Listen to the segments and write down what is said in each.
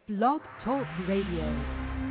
Blog Talk Radio.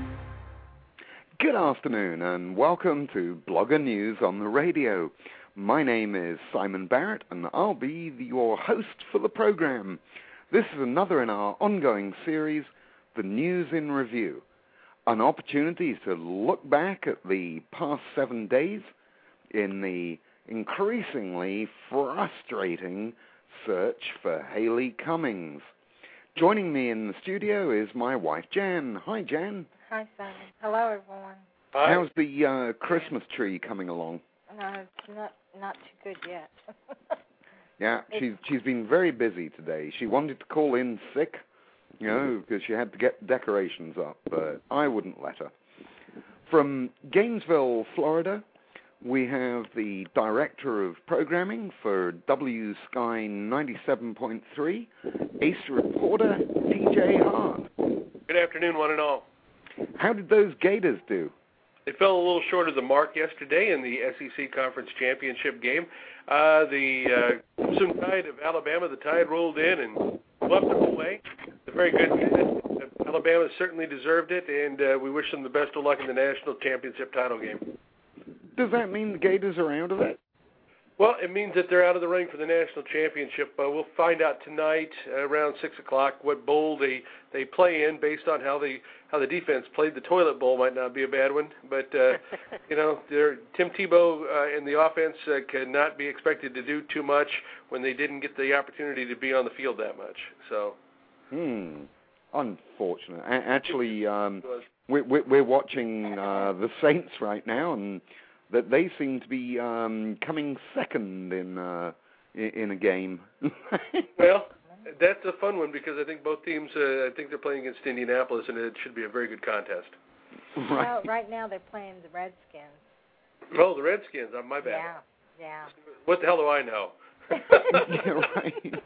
Good afternoon and welcome to Blogger News on the Radio. My name is Simon Barrett and I'll be your host for the program. This is another in our ongoing series, The News in Review, an opportunity to look back at the past 7 days in the increasingly frustrating search for Haley Cummings. Joining me in the studio is my wife, Jan. Hi, Jan. Hi, Simon. Hello, everyone. Hi. How's the Christmas tree coming along? No, it's not too good yet. Yeah, she's been very busy today. She wanted to call in sick, because she had to get decorations up, but I wouldn't let her. From Gainesville, Florida, we have the Director of Programming for W Sky 97.3, Ace reporter TJ Hart. Good afternoon, one and all. How did those Gators do? They fell a little short of the mark yesterday in the SEC Conference Championship game. The Crimson Tide of Alabama, the Tide rolled in and swept them away. It's a very good win. Alabama certainly deserved it, and we wish them the best of luck in the national championship title game. Does that mean the Gators are out of it? Well, it means that they're out of the running for the national championship. We'll find out tonight around 6 o'clock what bowl they play in based on how the defense played. The toilet bowl might not be a bad one, but Tim Tebow and the offense cannot be expected to do too much when they didn't get the opportunity to be on the field that much. So, unfortunate. Actually, we're watching the Saints right now, and that they seem to be coming second in a game. Well, that's a fun one because I think both teams, I think they're playing against Indianapolis, and it should be a very good contest. Right. Well, right now they're playing the Redskins. Oh, the Redskins. My bad. Yeah. What the hell do I know? Yeah, right.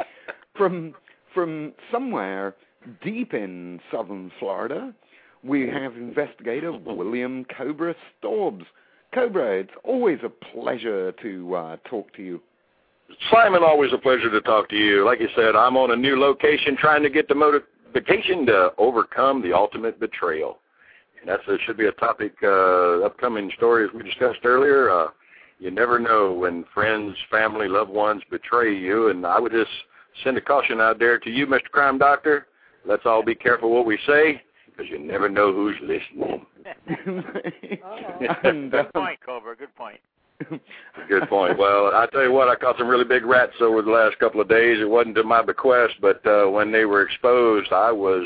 From somewhere deep in southern Florida, we have investigator William Cobra Staubs. Cobra, it's always a pleasure to talk to you. Simon, always a pleasure to talk to you. Like you said, I'm on a new location trying to get the motivation to overcome the ultimate betrayal. And that should be a topic, upcoming stories we discussed earlier. You never know when friends, family, loved ones betray you. And I would just send a caution out there to you, Mr. Crime Doctor. Let's all be careful what we say, because you never know who's listening. Good point, Cobra. Good point. Good point. Well, I tell you what, I caught some really big rats over the last couple of days. It wasn't to my bequest, but when they were exposed, I was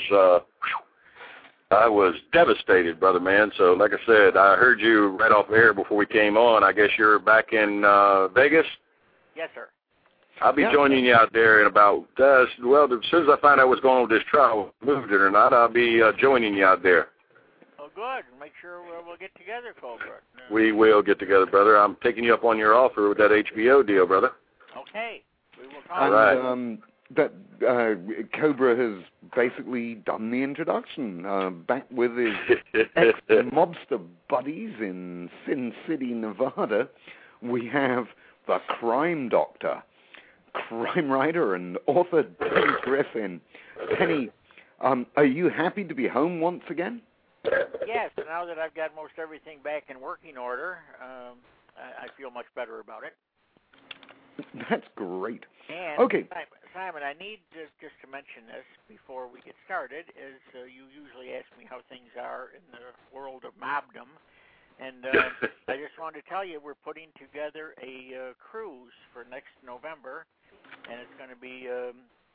devastated, brother man. So, like I said, I heard you right off air before we came on. I guess you're back in Vegas? Yes, sir. I'll be joining you out there in about, as soon as I find out what's going on with this trial, moved it or not, I'll be joining you out there. Oh, good. Make sure we'll get together, Cobra. We will get together, brother. I'm taking you up on your offer with that HBO deal, brother. Okay. We will talk. All right. Cobra has basically done the introduction, back with his ex-mobster buddies in Sin City, Nevada. We have the Crime Doctor, crime writer and author Penny Griffin. Penny, are you happy to be home once again? Yes, now that I've got most everything back in working order, I feel much better about it. That's great. And okay. Simon, I need just to mention this before we get started, is you usually ask me how things are in the world of mobdom, and I just wanted to tell you we're putting together a cruise for next November, and it's going to be a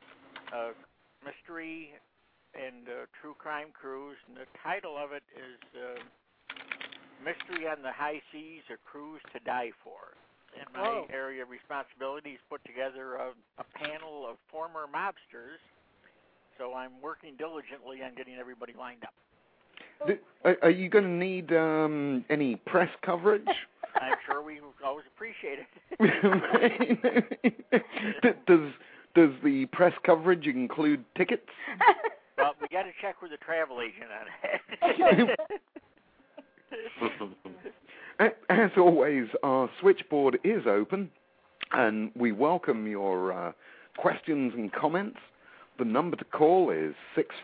mystery and true crime cruise, and the title of it is Mystery on the High Seas, a Cruise to Die For. And my area of responsibility is put together a panel of former mobsters, so I'm working diligently on getting everybody lined up. Are you going to need any press coverage? I'm sure we always appreciate it. Does the press coverage include tickets? Well, we got to check with the travel agent on it. As always, our switchboard is open, and we welcome your questions and comments. The number to call is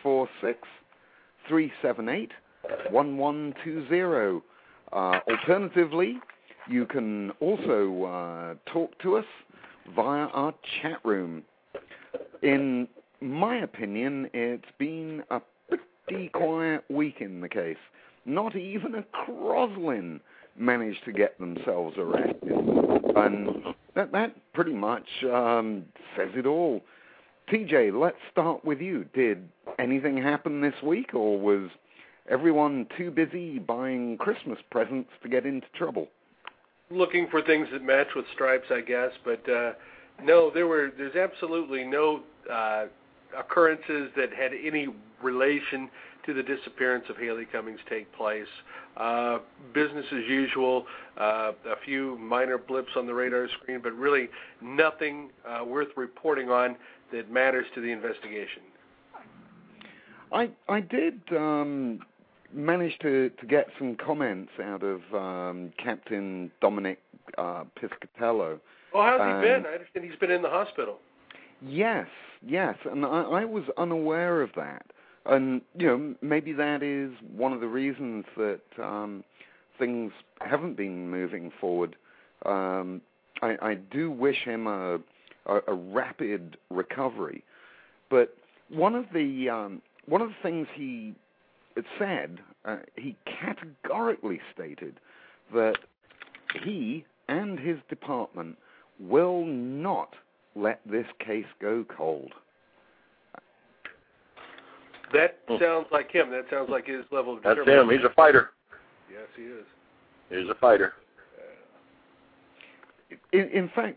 646-378-1120. Alternatively, you can also talk to us via our chat room. In my opinion, it's been a pretty quiet week in the case. Not even a Croslin managed to get themselves arrested. And that pretty much says it all. TJ, let's start with you. Did anything happen this week, or was everyone too busy buying Christmas presents to get into trouble? Looking for things that match with stripes, I guess, but no, there's absolutely no occurrences that had any relation to the disappearance of Haley Cummings take place. Business as usual, a few minor blips on the radar screen, but really nothing worth reporting on that matters to the investigation. I did manage to get some comments out of Captain Dominic Piscatello. Oh, how's he been? I understand he's been in the hospital. Yes, and I was unaware of that. And, maybe that is one of the reasons that things haven't been moving forward. I do wish him a rapid recovery. But one of the things he said, he categorically stated that he and his department will not let this case go cold. That sounds like him. That sounds like his level of determination. determination. That's him. He's a fighter. Yes, he is. He's a fighter. In fact,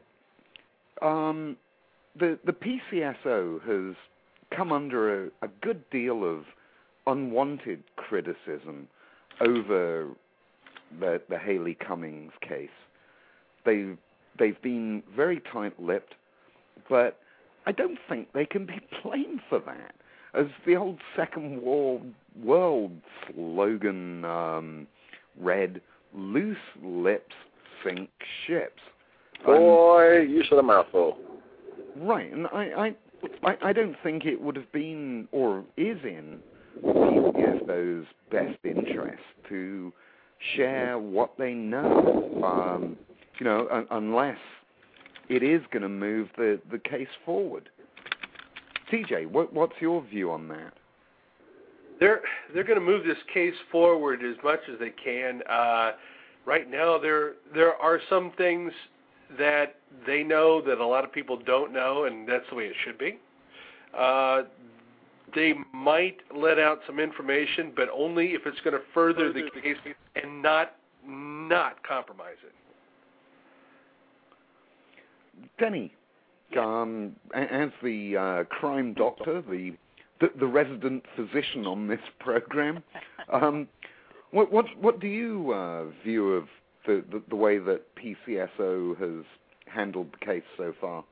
the PCSO has come under a good deal of unwanted criticism over the Haley Cummings case. They've been very tight-lipped, but I don't think they can be blamed for that. As the old Second World slogan read, loose lips sink ships. Boy, you said a mouthful. Right, and I don't think it would have been, or is in, PCSO's best interest to share what they know, unless it is going to move the case forward. TJ, what's your view on that? They're going to move this case forward as much as they can. Right now, there are some things that they know that a lot of people don't know, and that's the way it should be. They might let out some information, but only if it's going to further the case and not compromise it. Denny, as the crime doctor, the resident physician on this program, what do you view of the way that PCSO has handled the case so far?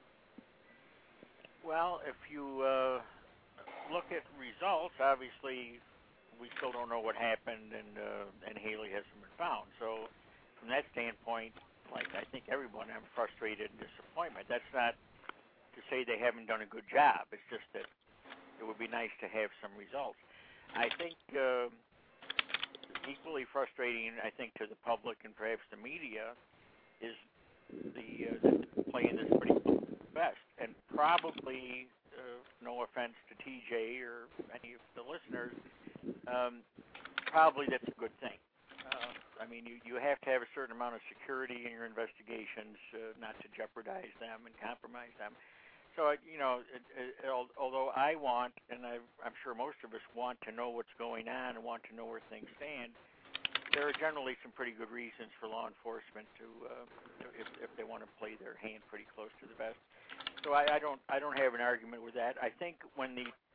Well, if you look at results, obviously we still don't know what happened, and Haley hasn't been found. So from that standpoint, like I think everyone, I'm frustrated and disappointment. That's not to say they haven't done a good job. It's just that it would be nice to have some results. I think equally frustrating, I think, to the public and perhaps the media is the playing this pretty best. And probably, no offense to TJ or any of the listeners, probably that's a good thing. I mean, you have to have a certain amount of security in your investigations, not to jeopardize them and compromise them. So, although I want, and I'm sure most of us want to know what's going on and want to know where things stand, there are generally some pretty good reasons for law enforcement to, if they want to play their hand pretty close to the vest. So I don't have an argument with that. I think when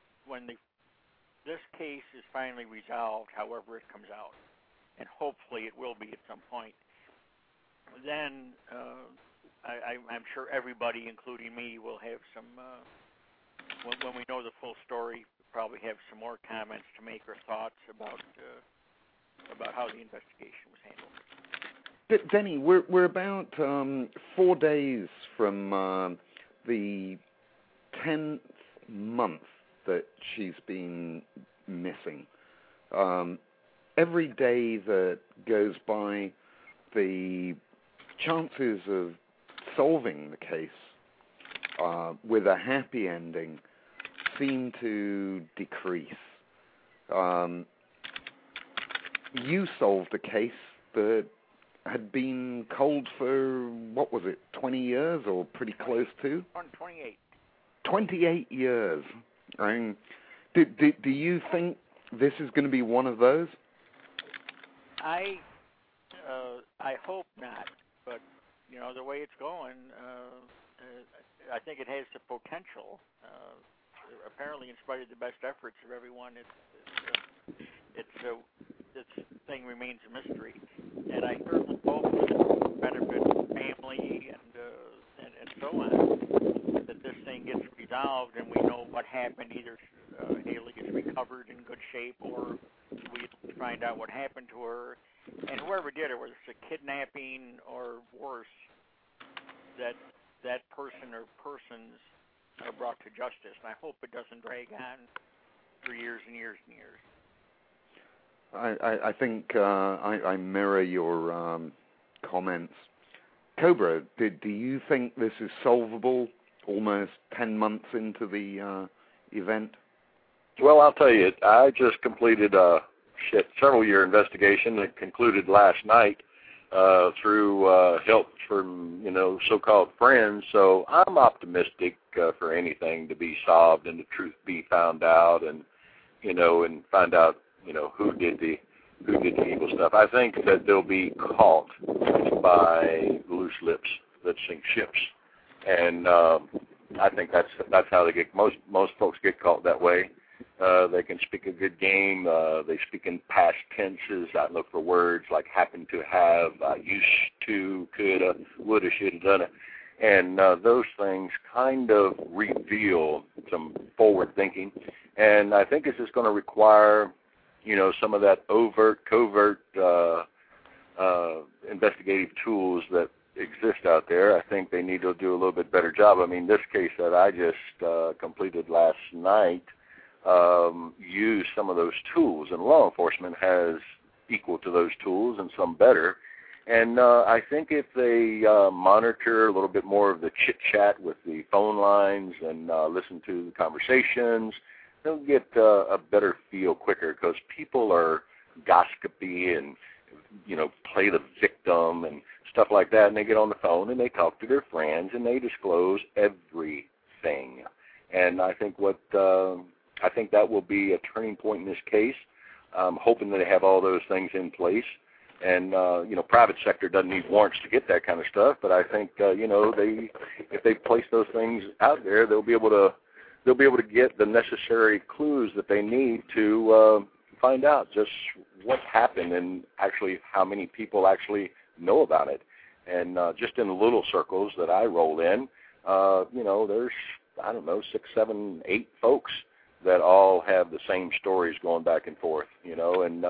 this case is finally resolved, however it comes out, and hopefully it will be at some point, then I'm sure everybody, including me, will have some, when we know the full story, probably have some more comments to make or thoughts about how the investigation was handled. Denny, we're about 4 days from the 10th month that she's been missing. Every day that goes by, the chances of solving the case with a happy ending seem to decrease. You solved a case that had been cold for, what was it, 20 years or pretty close to? 28. 28 years. I mean, do you think this is going to be one of those? I hope not, but the way it's going, I think it has the potential. Apparently, in spite of the best efforts of everyone, this thing remains a mystery. And I certainly hope for the benefit of the family and so on, that this thing gets resolved and we know what happened. Either Haley gets recovered in good shape, or we find out what happened to her. And whoever did it, whether it's a kidnapping or worse, that person or persons are brought to justice. And I hope it doesn't drag on for years and years and years. I think I mirror your comments. Cobra, do you think this is solvable almost 10 months into the event? Well, I'll tell you, I just completed a several-year investigation that concluded last night through help from, so-called friends. So I'm optimistic for anything to be solved and the truth be found out, and find out, who did the evil stuff. I think that they'll be caught by loose lips that sink ships, and I think that's how they get. Most folks get caught that way. They can speak a good game. They speak in past tenses. I look for words like happen to have, used to, coulda, woulda, shoulda, done it. And those things kind of reveal some forward thinking. And I think this is going to require, some of that covert investigative tools that exist out there. I think they need to do a little bit better job. I mean, this case that I just completed last night use some of those tools, and law enforcement has equal to those tools and some better. And I think if they monitor a little bit more of the chit-chat with the phone lines and listen to the conversations, they'll get a better feel quicker, because people are gossipy and, play the victim and stuff like that, and they get on the phone and they talk to their friends and they disclose everything. And I think that will be a turning point in this case. I'm hoping that they have all those things in place. And private sector doesn't need warrants to get that kind of stuff. But I think if they place those things out there, they'll be able to get the necessary clues that they need to find out just what happened and actually how many people actually know about it. And just in the little circles that I roll in, there's 6, 7, 8 folks that all have the same stories going back and forth, and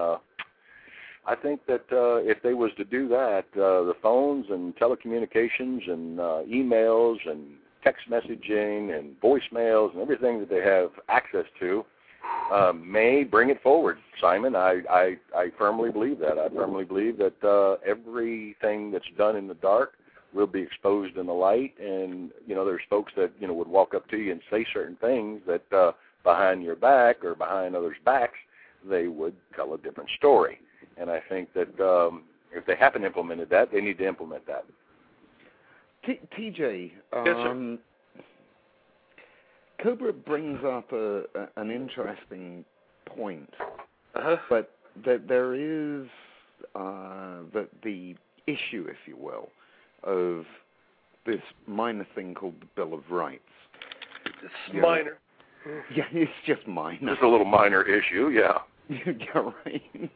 I think that if they was to do that, the phones and telecommunications and emails and text messaging and voicemails and everything that they have access to may bring it forward. Simon, I firmly believe that. I firmly believe that everything that's done in the dark will be exposed in the light, and, there's folks that, would walk up to you and say certain things that behind your back or behind others' backs, they would tell a different story. And I think that if they haven't implemented that, they need to implement that. TJ, yes, sir. Cobra brings up an interesting point, but there is the issue, if you will, of this minor thing called the Bill of Rights. It's minor. Yeah, it's just minor. Just a little minor issue, yeah. Yeah, right.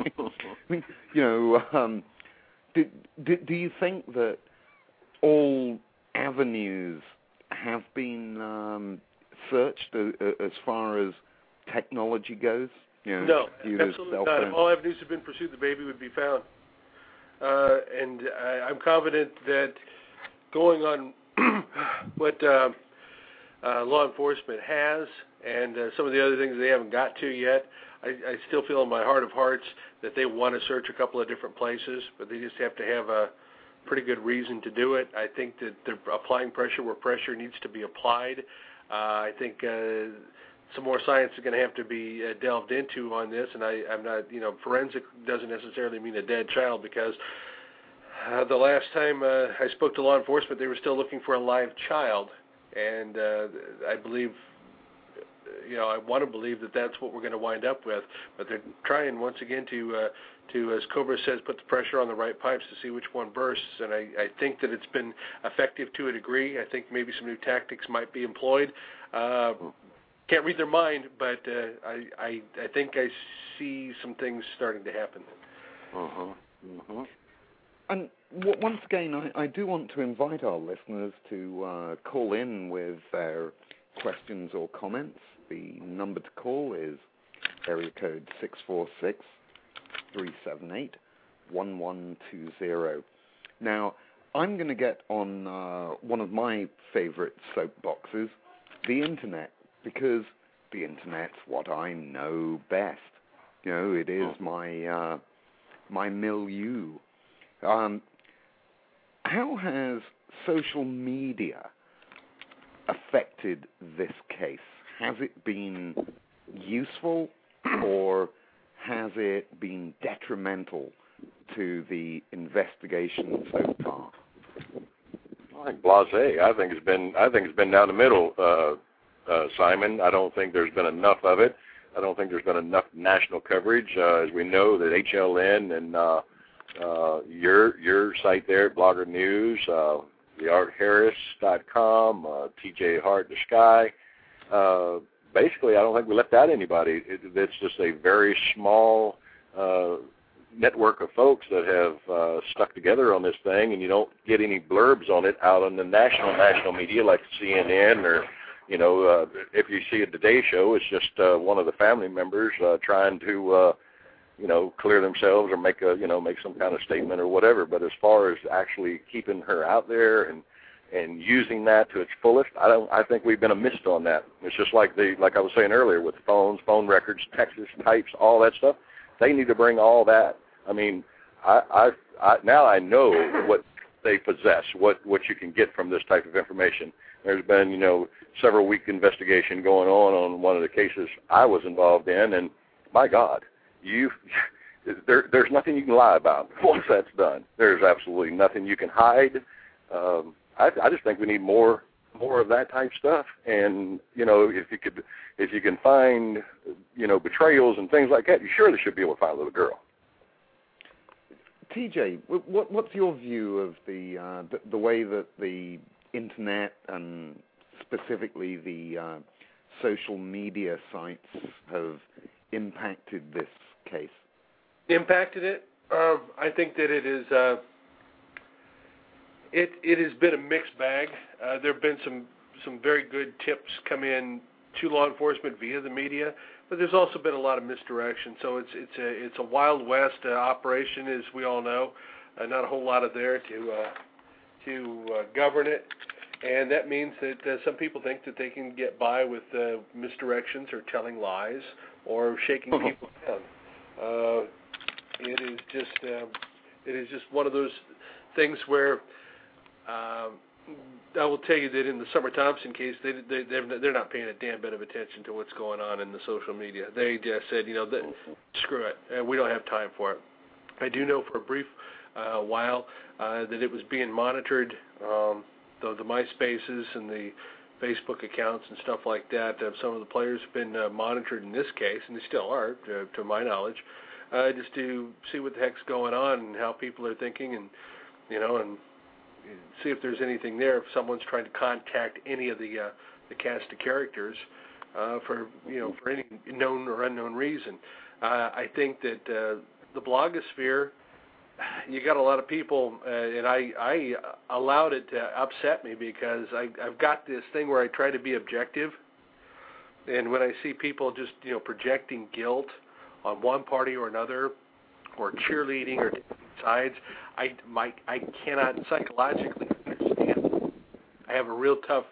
Do you think that all avenues have been searched as far as technology goes? No, absolutely not. If all avenues have been pursued, the baby would be found. And I'm confident that going on what law enforcement has, and some of the other things they haven't got to yet. I still feel in my heart of hearts that they want to search a couple of different places, but they just have to have a pretty good reason to do it. I think that they're applying pressure where pressure needs to be applied. I think some more science is going to have to be delved into on this, and I'm not, forensic doesn't necessarily mean a dead child, because the last time I spoke to law enforcement, they were still looking for a live child, and I believe, I want to believe that that's what we're going to wind up with, but they're trying once again to as Cobra says, put the pressure on the right pipes to see which one bursts, and I think that it's been effective to a degree. I think maybe some new tactics might be employed. Can't read their mind, but I think I see some things starting to happen. And once again, I do want to invite our listeners to call in with their questions or comments. The number to call is area code 646-378-1120. Now, I'm going to get on one of my favorite soapboxes, the Internet, because the Internet's what I know best. It is my milieu. How has social media affected this case? Has it been useful, or has it been detrimental to the investigation so far? I think blasé. I think it's been down the middle, Simon. I don't think there's been enough of it. I don't think there's been enough national coverage. As we know, that HLN and your site there at Blogger News, theartharris.com, TJ Hart the Sky. Basically, I don't think we left out anybody. It's just a very small network of folks that have stuck together on this thing, and you don't get any blurbs on it out on the national media like CNN or, if you see a Today Show, it's just one of the family members trying to, clear themselves or make some kind of statement or whatever. But as far as actually keeping her out there and using that to its fullest, I think we've been amiss on that. It's just like I was saying earlier with phones, phone records, texts, types, all that stuff. They need to bring all that. I mean, now I know what they possess, what you can get from this type of information. There's been, several week investigation going on one of the cases I was involved in, and my God, there's nothing you can lie about once that's done. There's absolutely nothing you can hide. I just think we need more of that type stuff. And if you can find betrayals and things like that, you surely should be able to find a little girl. TJ, what's your view of the way that the Internet and specifically the social media sites have impacted this case? Impacted it? I think that it is. It has been a mixed bag. There have been some very good tips come in to law enforcement via the media, but there's also been a lot of misdirection. So it's a Wild West operation, as we all know. Not a whole lot of there to govern it, and that means that some people think that they can get by with misdirections or telling lies or shaking people down. It is just one of those things where I will tell you that in the Summer Thompson case, they're not paying a damn bit of attention to what's going on in the social media. They just said, screw it, we don't have time for it. I do know for a brief while that it was being monitored, the MySpaces and the Facebook accounts and stuff like that. Some of the players have been monitored in this case, and they still are, to my knowledge, just to see what the heck's going on and how people are thinking, and and see if there's anything there. If someone's trying to contact any of the cast of characters for any known or unknown reason, I think that the blogosphere, you got a lot of people, and I allowed it to upset me because I've got this thing where I try to be objective, and when I see people just projecting guilt on one party or another, or cheerleading or taking sides, I cannot psychologically understand. I have a real tough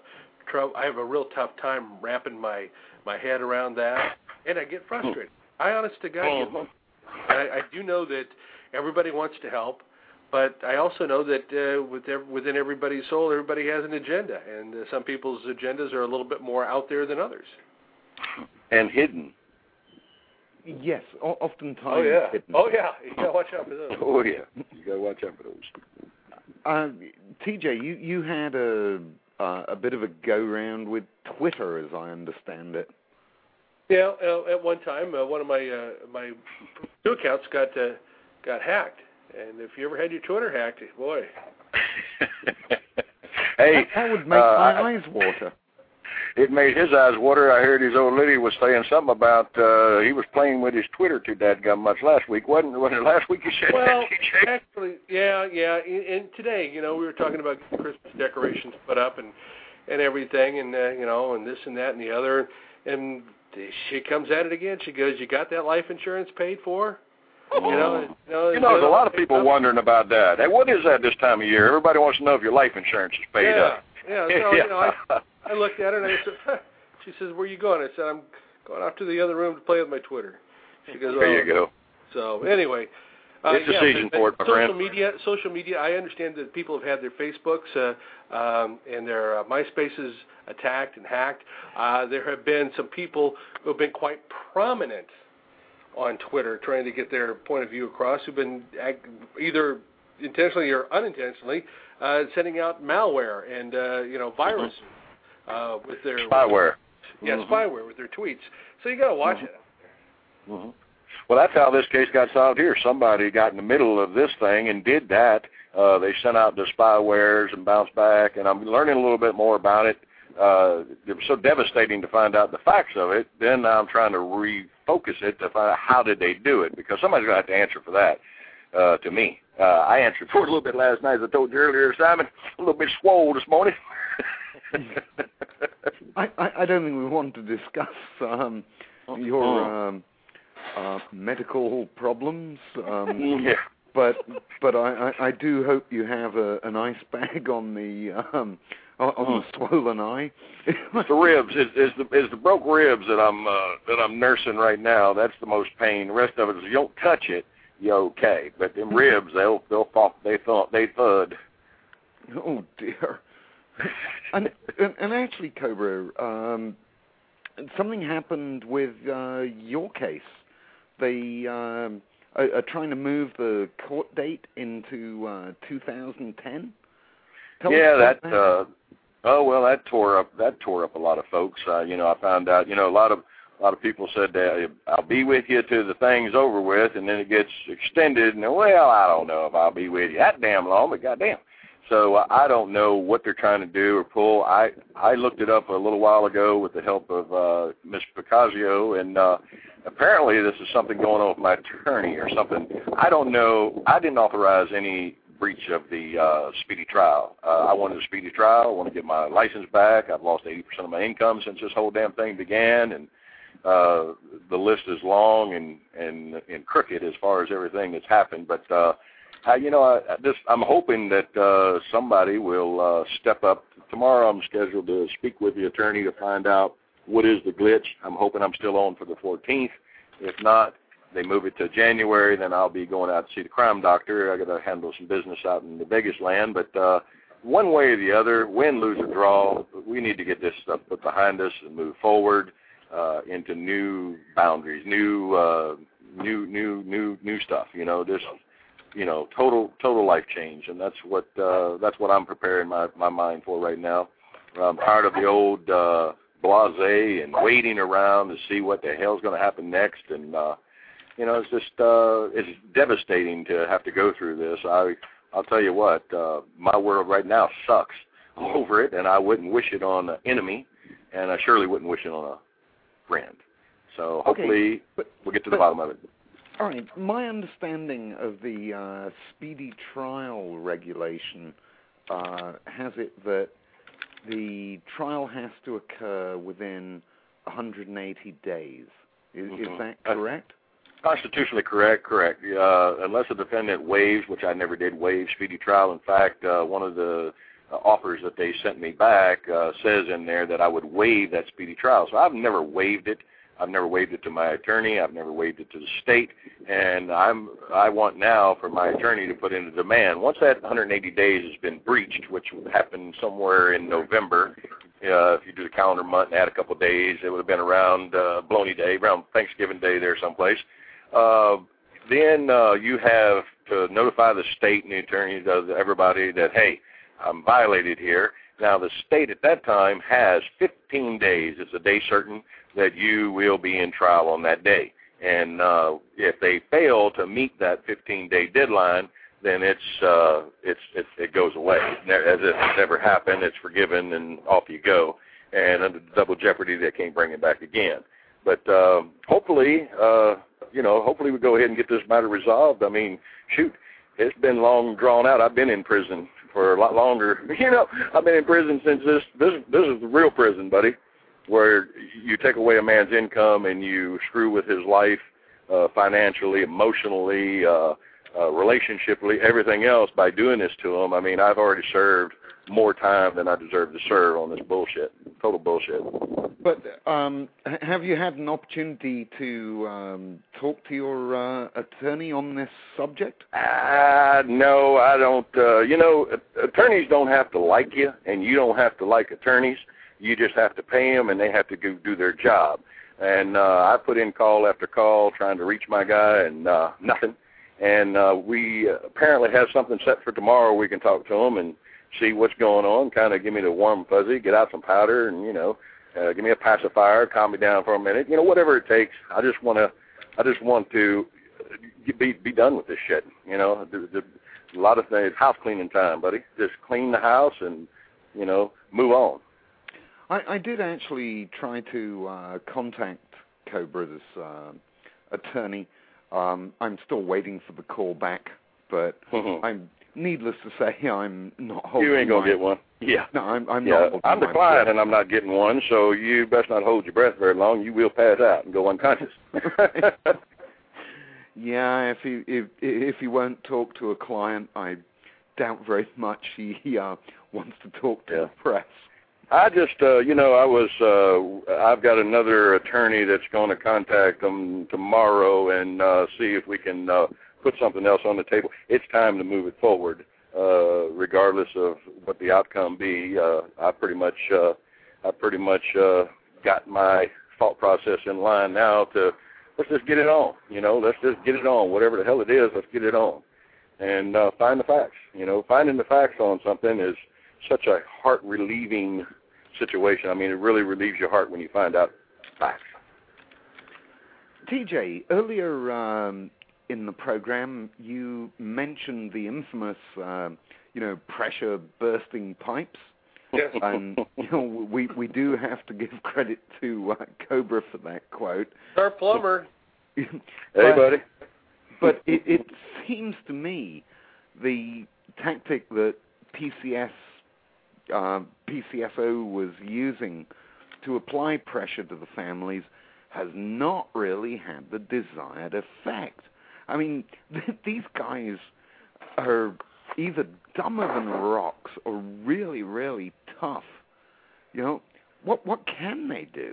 have a real tough time wrapping my head around that, and I get frustrated. I honest to God, I do know that everybody wants to help, but I also know that within everybody's soul, everybody has an agenda, and some people's agendas are a little bit more out there than others. And hidden. Yes, oftentimes. Oh yeah. Hidden. Oh yeah. You gotta watch out for those. Oh yeah. You gotta watch out for those. TJ, you had a bit of a go round with Twitter, as I understand it. Yeah. At one time, one of my two accounts got hacked, and if you ever had your Twitter hacked, boy. Hey, that would make my eyes water. It made his eyes water. I heard his old lady was saying something about he was playing with his Twitter too dadgum much last week. Wasn't it last week you said well, that, TJ? actually, yeah. And today, we were talking about Christmas decorations put up and everything, and and this and that and the other. And she comes at it again. She goes, "You got that life insurance paid for?" There's a lot of people wondering about that. Hey, what is that this time of year? Everybody wants to know if your life insurance is paid up. Yeah. So I looked at her and I said, she says, "Where are you going?" I said, "I'm going off to the other room to play with my Twitter." She goes, There you go. So anyway, it's a season for it, my friend. Social media. I understand that people have had their Facebooks and their MySpaces attacked and hacked. There have been some people who have been quite prominent on Twitter trying to get their point of view across, who've been either intentionally or unintentionally sending out malware and virus with their spyware. Spyware with their tweets. So you got to watch it out there. Mm-hmm. Well, that's how this case got solved here. Somebody got in the middle of this thing and did that. They sent out the spywares and bounced back, and I'm learning a little bit more about it. It was so devastating to find out the facts of it. Then I'm trying to refocus it to find out how did they do it, because somebody's going to have to answer for that to me. I answered for it a little bit last night, as I told you earlier, Simon. A little bit swole this morning. I don't think we want to discuss your medical problems, yeah. but I do hope you have an ice bag on the swollen eye. The ribs is the broke ribs that I'm nursing right now. That's the most pain. The rest of it is you don't touch it, you're okay. But them ribs, they'll fall, they thud. Oh dear. And actually, Cobra, something happened with your case. They are trying to move the court date into 2010. That tore up a lot of folks. I found out. A lot of people said that I'll be with you till the thing's over with, and then it gets extended. And I don't know if I'll be with you that damn long, but goddamn. So I don't know what they're trying to do or pull. I looked it up a little while ago with the help of Ms. Picasio, and apparently this is something going on with my attorney or something. I don't know. I didn't authorize any breach of the speedy trial. I wanted a speedy trial. I want to get my license back. I've lost 80% of my income since this whole damn thing began, and the list is long and crooked as far as everything that's happened. But I'm hoping that somebody will step up. Tomorrow I'm scheduled to speak with the attorney to find out what is the glitch. I'm hoping I'm still on for the 14th. If not, they move it to January, then I'll be going out to see the crime doctor. I got to handle some business out in the Vegas land. But one way or the other, win, lose, or draw, we need to get this stuff put behind us and move forward into new boundaries, new stuff. Total life change, and that's what I'm preparing my mind for right now. I'm tired of the old blasé and waiting around to see what the hell's going to happen next, and it's just it's devastating to have to go through this. I'll tell you what, my world right now sucks over it, and I wouldn't wish it on an enemy, and I surely wouldn't wish it on a friend. So hopefully we'll get to the bottom of it. All right. My understanding of the speedy trial regulation has it that the trial has to occur within 180 days. Is that correct? Constitutionally correct. Unless a defendant waives, which I never did waive speedy trial. In fact, one of the offers that they sent me back says in there that I would waive that speedy trial. So I've never waived it. I've never waived it to my attorney. I've never waived it to the state. And I want now for my attorney to put in a demand. Once that 180 days has been breached, which would happen somewhere in November, if you do the calendar month and add a couple of days, it would have been around Bologna Day, around Thanksgiving Day there someplace. Then you have to notify the state and the attorneys, everybody, that, hey, I'm violated here. Now, the state at that time has 15 days. It's a day certain that you will be in trial on that day. And if they fail to meet that 15-day deadline, then it goes away. As if it never happened, it's forgiven, and off you go. And under double jeopardy, they can't bring it back again. But hopefully we go ahead and get this matter resolved. I mean, shoot, it's been long drawn out. I've been in prison for a lot longer. I've been in prison since this is the real prison, buddy, where you take away a man's income and you screw with his life financially, emotionally, relationshiply, everything else by doing this to him. I mean, I've already served more time than I deserve to serve on this bullshit. Total bullshit. But have you had an opportunity to talk to your attorney on this subject? No, I don't. Attorneys don't have to like you, and you don't have to like attorneys. You just have to pay them, and they have to go do their job. And I put in call after call trying to reach my guy, and nothing. And we apparently have something set for tomorrow. We can talk to him and see what's going on, kind of give me the warm fuzzy, get out some powder, and, give me a pacifier, calm me down for a minute, whatever it takes. I just want to be done with this shit. A lot of things, house cleaning time, buddy. Just clean the house and, move on. I did actually try to contact Cobra's attorney. I'm still waiting for the call back, but needless to say, I'm not holding. You ain't gonna get one. Yeah. No, I'm not. I'm the client, and I'm not getting one. So you best not hold your breath very long. You will pass out and go unconscious. Yeah, if he won't talk to a client, I doubt very much he wants to talk to the press. I just, I've got another attorney that's going to contact them tomorrow and see if we can put something else on the table. It's time to move it forward, regardless of what the outcome be. I pretty much got my thought process in line now to let's just get it on. Let's just get it on. Whatever the hell it is, let's get it on and find the facts. Finding the facts on something is such a heart-relieving situation. I mean, it really relieves your heart when you find out facts. TJ, earlier in the program, you mentioned the infamous, pressure bursting pipes. Yes. And we do have to give credit to Cobra for that quote. Our plumber. Hey, buddy. But it seems to me the tactic that PCSO was using to apply pressure to the families has not really had the desired effect. I mean, these guys are either dumber than rocks or really, really tough. What can they do?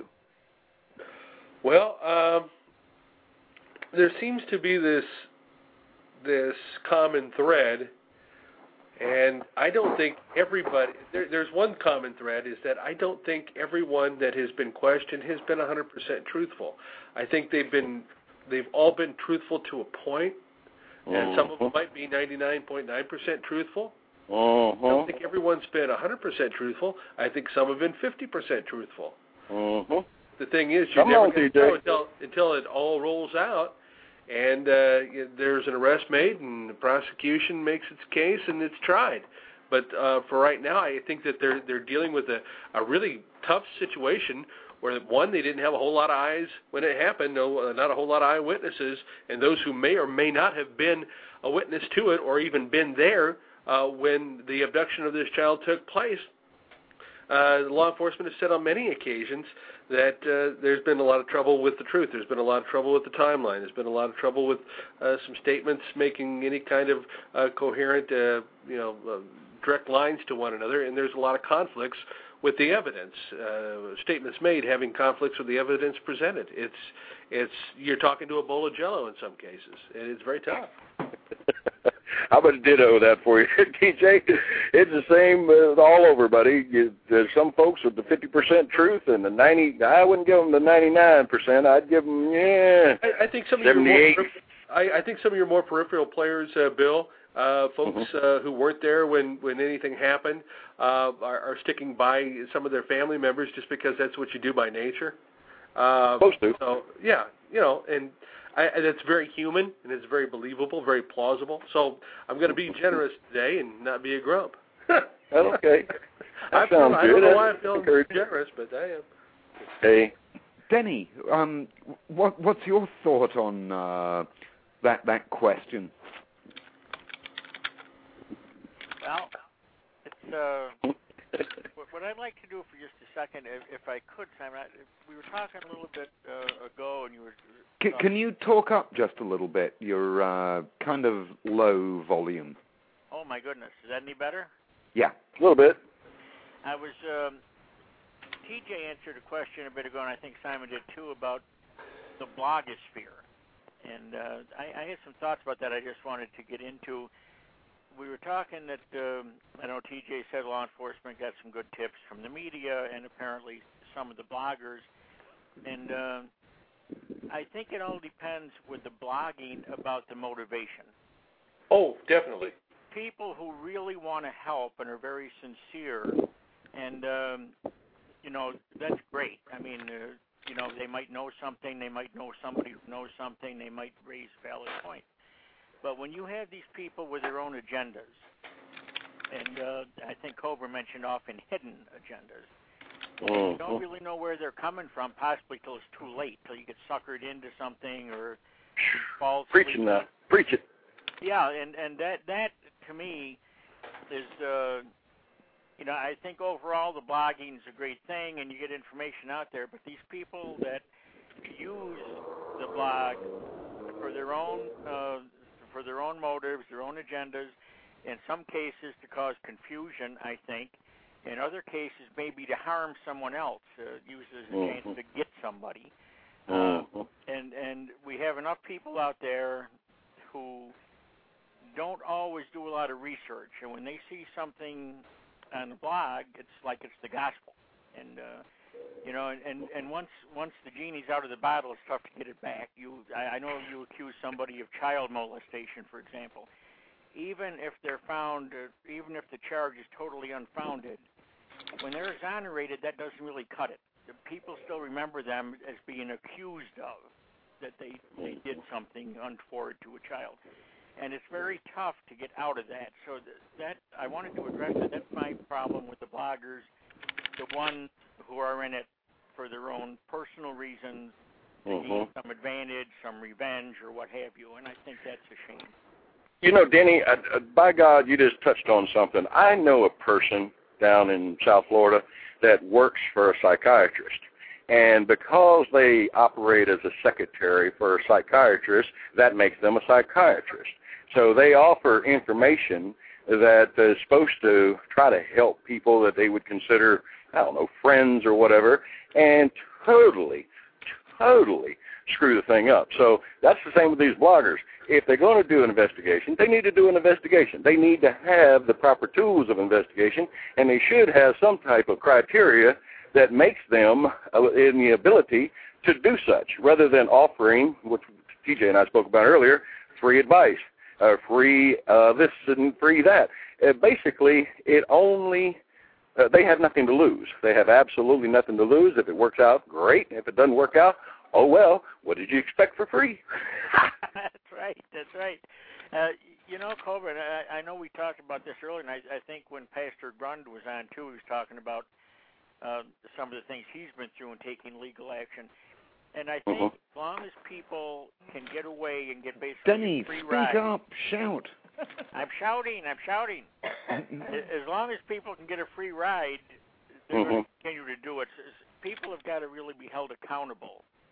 Well, there seems to be this common thread, and I don't think everybody. There's one common thread, is that I don't think everyone that has been questioned has been 100% truthful. I think they've all been truthful to a point, and some of them might be 99.9% truthful. I don't think everyone's been 100% truthful. I think some have been 50% truthful. The thing is, you're never going to know until it all rolls out, and there's an arrest made, and the prosecution makes its case, and it's tried. But for right now, I think that they're dealing with a really tough situation where, one, they didn't have a whole lot of eyes when it happened, not a whole lot of eyewitnesses, and those who may or may not have been a witness to it or even been there when the abduction of this child took place. Law enforcement has said on many occasions that there's been a lot of trouble with the truth. There's been a lot of trouble with the timeline. There's been a lot of trouble with some statements making any kind of coherent, direct lines to one another, and there's a lot of conflicts with the evidence. Statements made having conflicts with the evidence presented. It's you're talking to a bowl of Jell-O in some cases, and it's very tough. How about a ditto that for you, TJ? It's the same all over, buddy. There's some folks with the 50% truth and the 90. I wouldn't give them the 99%. I'd give them I think some 78. I think some of your more peripheral players, Bill, folks who weren't there when anything happened, are sticking by some of their family members just because that's what you do by nature. Supposed to. So yeah, and it's very human and it's very believable, very plausible. So I'm going to be generous today and not be a grump. Okay. I don't know why I feel generous, but I am. Hey, Denny, what's your thought on that question? Well, it's what I'd like to do for just a second, if I could, Simon. We were talking a little bit ago, and you were. Can you talk up just a little bit? You're kind of low volume. Oh my goodness, is that any better? Yeah, a little bit. I was. TJ answered a question a bit ago, and I think Simon did too, about the blogosphere. And I had some thoughts about that I just wanted to get into. We were talking that, I know TJ said law enforcement got some good tips from the media and apparently some of the bloggers. And I think it all depends with the blogging about the motivation. Oh, definitely. People who really want to help and are very sincere, and, that's great. I mean, they might know something, they might know somebody who knows something, they might raise a valid point. But when you have these people with their own agendas, and I think Cobra mentioned often hidden agendas, you don't really know where they're coming from, possibly till it's too late, till you get suckered into something or falsely. Preaching that. Preach it. Yeah, and that to me is, I think overall the blogging's a great thing, and you get information out there. But these people that use the blog for their own motives, their own agendas, in some cases to cause confusion, I think. In other cases, maybe to harm someone else, use it as a chance to get somebody. And we have enough people out there who don't always do a lot of research, and when they see something on the blog, it's like it's the gospel. And and once the genie's out of the bottle, it's tough to get it back. I know you accuse somebody of child molestation, for example. Even if they're found, even if the charge is totally unfounded, when they're exonerated, that doesn't really cut it. The people still remember them as being accused of that they did something untoward to a child. And it's very tough to get out of that. So that I wanted to address that. That's my problem with the bloggers, the ones who are in it for their own personal reasons, to gain some advantage, some revenge, or what have you. And I think that's a shame. Denny, by God, you just touched on something. I know a person down in South Florida that works for a psychiatrist. And because they operate as a secretary for a psychiatrist, that makes them a psychiatrist. So they offer information that is supposed to try to help people that they would consider, friends or whatever, and totally screw the thing up. So that's the same with these bloggers. If they're going to do an investigation, they need to do an investigation. They need to have the proper tools of investigation, and they should have some type of criteria that makes them in the ability to do such, rather than offering, which TJ and I spoke about earlier, free advice, free this and free that. Basically, they have nothing to lose. They have absolutely nothing to lose. If it works out, great. If it doesn't work out, oh well, what did you expect for free? That's right. Cobra, I know we talked about this earlier, and I think when Pastor Grund was on, too, he was talking about some of the things he's been through and taking legal action. And I think as long as people can get away and get basically Denny, a free speak ride. up, shout. I'm shouting. As long as people can get a free ride, they're going to continue to do it. People have got to really be held accountable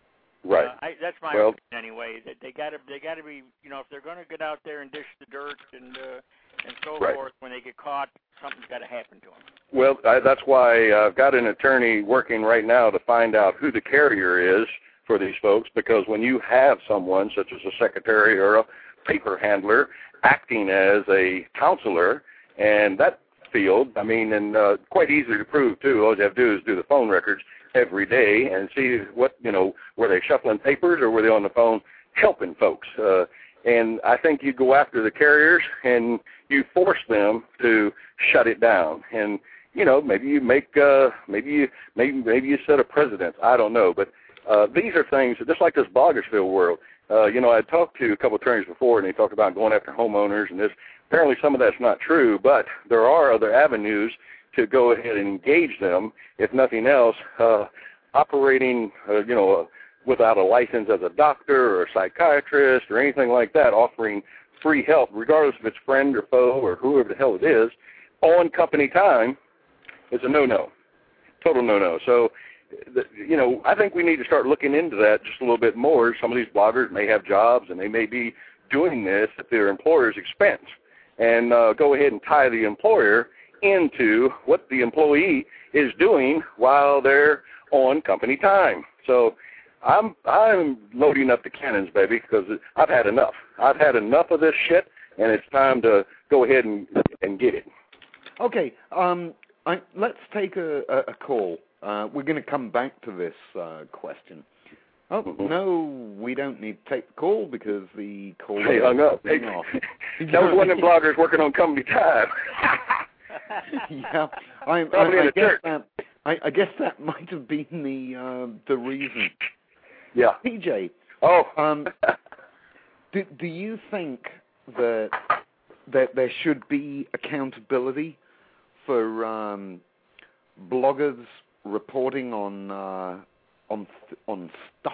Right. That's my opinion anyway. That they got to be, if they're going to get out there and dish the dirt and so forth, when they get caught, something's got to happen to them. Well, that's why I've got an attorney working right now to find out who the carrier is for these folks, because when you have someone such as a secretary or a paper handler acting as a counselor, and that field, and quite easy to prove too. All you have to do is do the phone records every day and see what, were they shuffling papers or were they on the phone helping folks? And I think you go after the carriers and you force them to shut it down. And maybe you make maybe you set a precedent. I don't know, but these are things just like this Blogersville world. I talked to a couple of attorneys before, and they talked about going after homeowners, and this. Apparently some of that's not true, but there are other avenues to go ahead and engage them, if nothing else, operating, without a license as a doctor or a psychiatrist or anything like that, offering free help, regardless if it's friend or foe or whoever the hell it is, on company time is a no-no, total no-no. So, I think we need to start looking into that just a little bit more. Some of these bloggers may have jobs, and they may be doing this at their employer's expense. And go ahead and tie the employer into what the employee is doing while they're on company time. So I'm loading up the cannons, baby, because I've had enough. I've had enough of this shit, and it's time to go ahead and get it. Okay, let's take a call. We're going to come back to this question. Oh, no, we don't need to take the call because the call Hey, hung up. Hey, that was one of them bloggers working on company time. Yeah, I guess that might have been the reason. Yeah. PJ. Oh. Do you think that there should be accountability for bloggers reporting on stuff?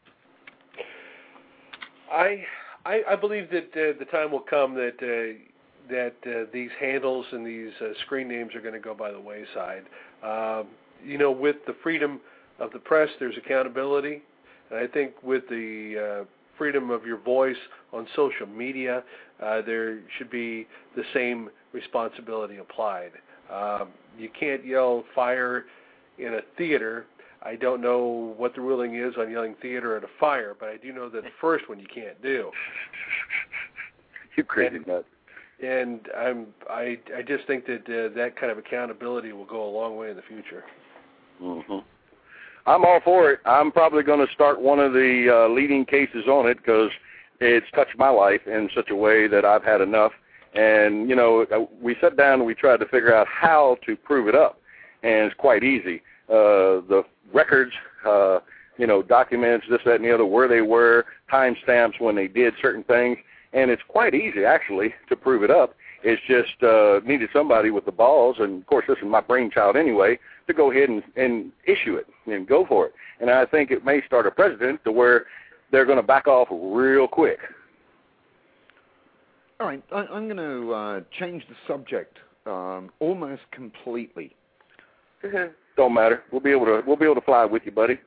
I believe that the time will come that these handles and these screen names are going to go by the wayside. With the freedom of the press, there's accountability. And I think with the freedom of your voice on social media, there should be the same responsibility applied. You can't yell fire in a theater. I don't know what the ruling is on yelling theater at a fire, but I do know that the first one you can't do. You crazy nut. And I just think that that kind of accountability will go a long way in the future. Mm-hmm. I'm all for it. I'm probably going to start one of the leading cases on it because it's touched my life in such a way that I've had enough. And, we sat down and we tried to figure out how to prove it up, and it's quite easy. The records, documents, this, that, and the other, where they were, timestamps when they did certain things, and it's quite easy, actually, to prove it up. It's just needed somebody with the balls, and, of course, this is my brainchild anyway, to go ahead and issue it and go for it. And I think it may start a precedent to where they're going to back off real quick. All right, I'm going to change the subject almost completely. Don't matter. We'll be able to fly with you, buddy.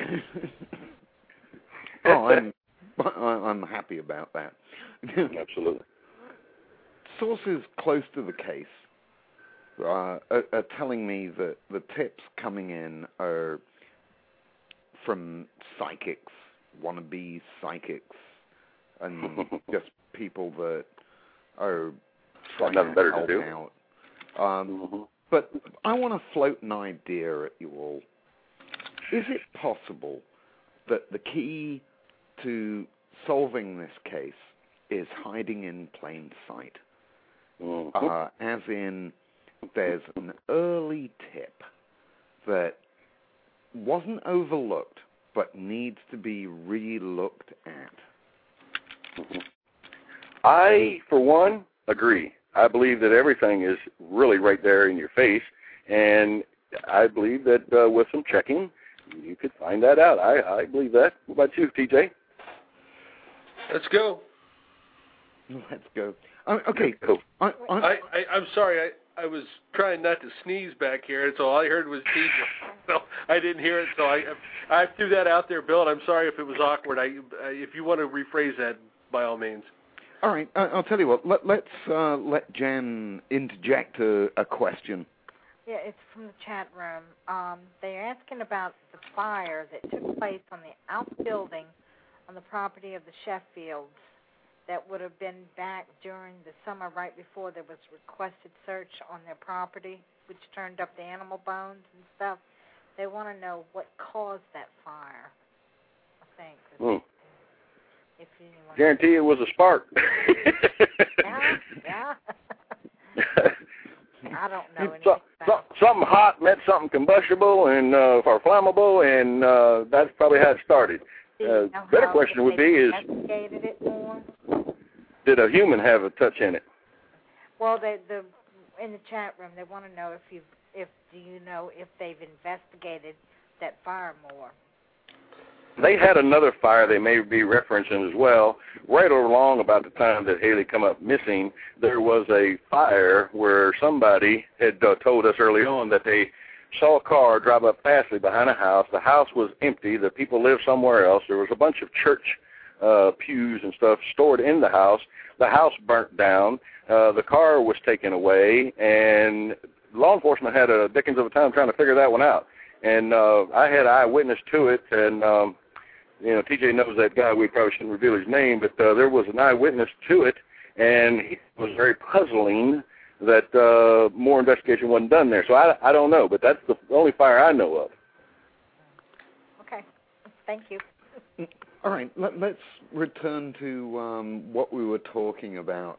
I'm happy about that. Absolutely. Sources close to the case are telling me that the tips coming in are from psychics, wannabe psychics, and just people that are trying to help out. But I want to float an idea at you all. Is it possible that the key to solving this case is hiding in plain sight? As in, there's an early tip that wasn't overlooked but needs to be re-looked at. I, for one, agree. I believe that everything is really right there in your face, and I believe that with some checking, you could find that out. I believe that. What about you, TJ? Let's go. Let's go. Okay. Go. I'm sorry. I was trying not to sneeze back here, and so all I heard was TJ. So I didn't hear it, so I threw that out there, Bill, and I'm sorry if it was awkward. If you want to rephrase that, by all means. All right, I'll tell you what. Let's let Jen interject a question. Yeah, it's from the chat room. They're asking about the fire that took place on the outbuilding on the property of the Sheffields that would have been back during the summer right before there was requested search on their property, which turned up the animal bones and stuff. They want to know what caused that fire, I think. If anyone Guarantee it was a spark. Yeah. I don't know anything about something hot met something combustible and or flammable, and that's probably how it started. Better question would be is, investigated it more? Did a human have a touch in it? Well, in the chat room, they want to know if they've investigated that fire more. They had another fire they may be referencing as well. Right along about the time that Haley come up missing, there was a fire where somebody had told us early on that they saw a car drive up fastly behind a house. The house was empty. The people lived somewhere else. There was a bunch of church pews and stuff stored in the house. The house burnt down. The car was taken away, and law enforcement had a dickens of a time trying to figure that one out. And I had an eyewitness to it, and TJ knows that guy. We probably shouldn't reveal his name, but there was an eyewitness to it, and it was very puzzling that more investigation wasn't done there. So I don't know, but that's the only fire I know of. Okay. Thank you. All right, let's return to what we were talking about.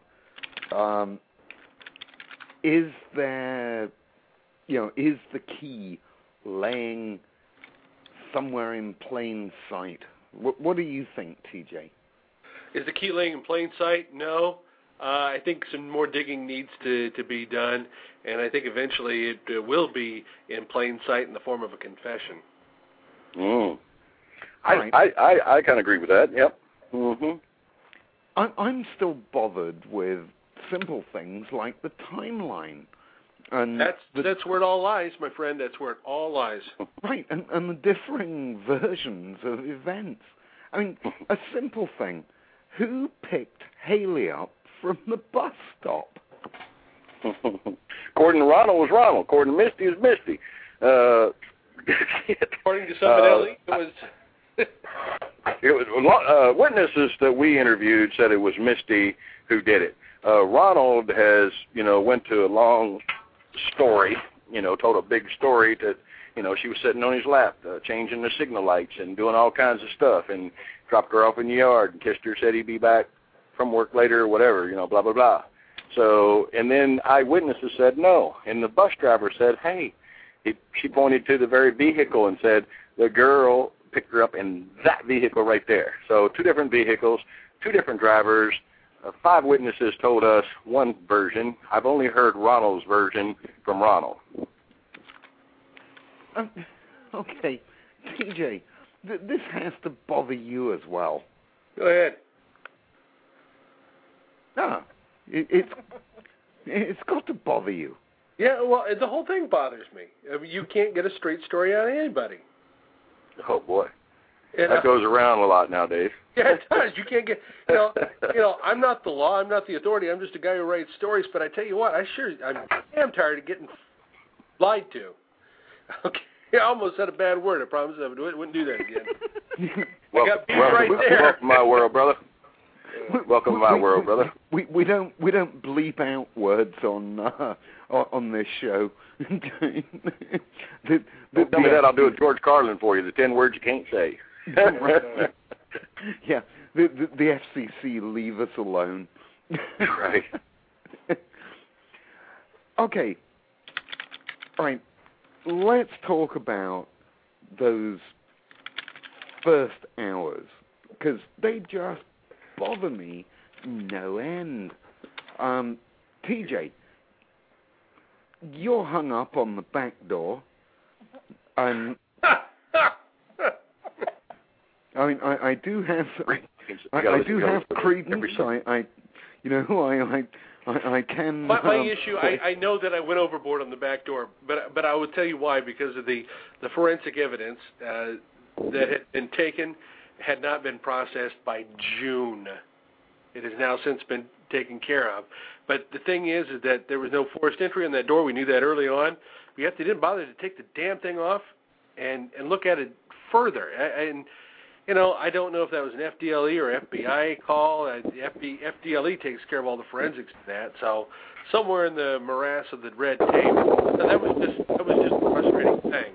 Is there, is the key laying somewhere in plain sight? What do you think, TJ? Is the key laying in plain sight? No. I think some more digging needs to be done, and I think eventually it will be in plain sight in the form of a confession. I kind of agree with that. Yep. Mm-hmm. I'm still bothered with simple things like the timeline. And that's where it all lies, my friend. That's where it all lies. Right, and the differing versions of events. I mean, a simple thing. Who picked Haley up from the bus stop? According to Ronald, was Ronald. According to Misty, is Misty. According to somebody else, it was witnesses that we interviewed said it was Misty who did it. Ronald has, went to a long story, told a big story that, she was sitting on his lap, changing the signal lights and doing all kinds of stuff, and dropped her off in the yard and kissed her, said he'd be back from work later or whatever, blah, blah, blah. So, and then eyewitnesses said no. And the bus driver said, hey, she pointed to the very vehicle and said the girl picked her up in that vehicle right there. So 2 different vehicles, 2 different drivers. 5 witnesses told us one version. I've only heard Ronald's version from Ronald. Okay, TJ, this has to bother you as well. Go ahead. No, it's got to bother you. Yeah, well, the whole thing bothers me. I mean, you can't get a straight story out of anybody. Oh boy, that goes around a lot nowadays. Yeah, it does. You can't get, I'm not the law. I'm not the authority. I'm just a guy who writes stories. But I tell you what, I'm tired of getting lied to. Okay, I almost said a bad word. I promise I wouldn't do that again. I got beef right there. Welcome to my world, brother. Welcome to my world, brother. We don't bleep out words on this show. Tell me that, I'll do a George Carlin for you. The 10 words you can't say. Yeah, the FCC leave us alone. Right. Okay. All right. Let's talk about those first hours, because they just bother me no end. TJ, you're hung up on the back door, and I mean, I do have credence. I can. My issue, I know that I went overboard on the back door, but I will tell you why, because of the forensic evidence that had been taken had not been processed by June. It has now since been taken care of. But the thing is that there was no forced entry on that door. We knew that early on. We didn't bother to take the damn thing off and look at it further. And I don't know if that was an FDLE or FBI call. The FDLE takes care of all the forensics of that. So somewhere in the morass of the red tape, that was just a frustrating thing.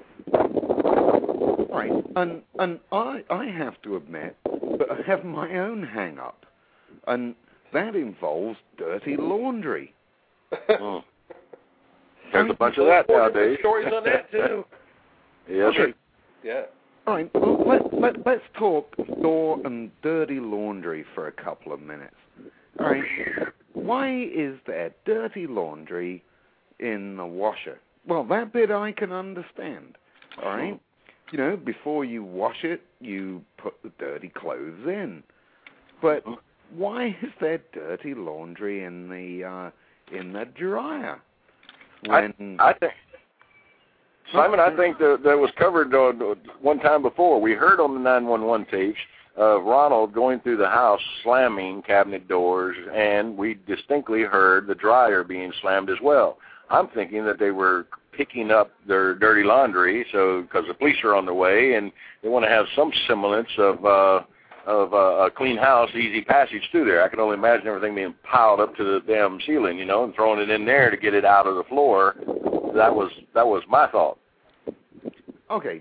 Right, and I have to admit that I have my own hang-up, and that involves dirty laundry. Oh. There's a bunch of that nowadays. Stories on that too. Yes, Okay. Yeah. All right, well, let's talk door and dirty laundry for a couple of minutes. All right, why is there dirty laundry in the washer? Well, that bit I can understand. All right, before you wash it, you put the dirty clothes in. But why is there dirty laundry in the dryer? I think, Simon, I think that was covered one time before. We heard on the 911 tapes of Ronald going through the house slamming cabinet doors, and we distinctly heard the dryer being slammed as well. I'm thinking that they were picking up their dirty laundry, because the police are on their way, and they want to have some semblance of a clean house, easy passage through there. I can only imagine everything being piled up to the damn ceiling, and throwing it in there to get it out of the floor. That was my thought. Okay,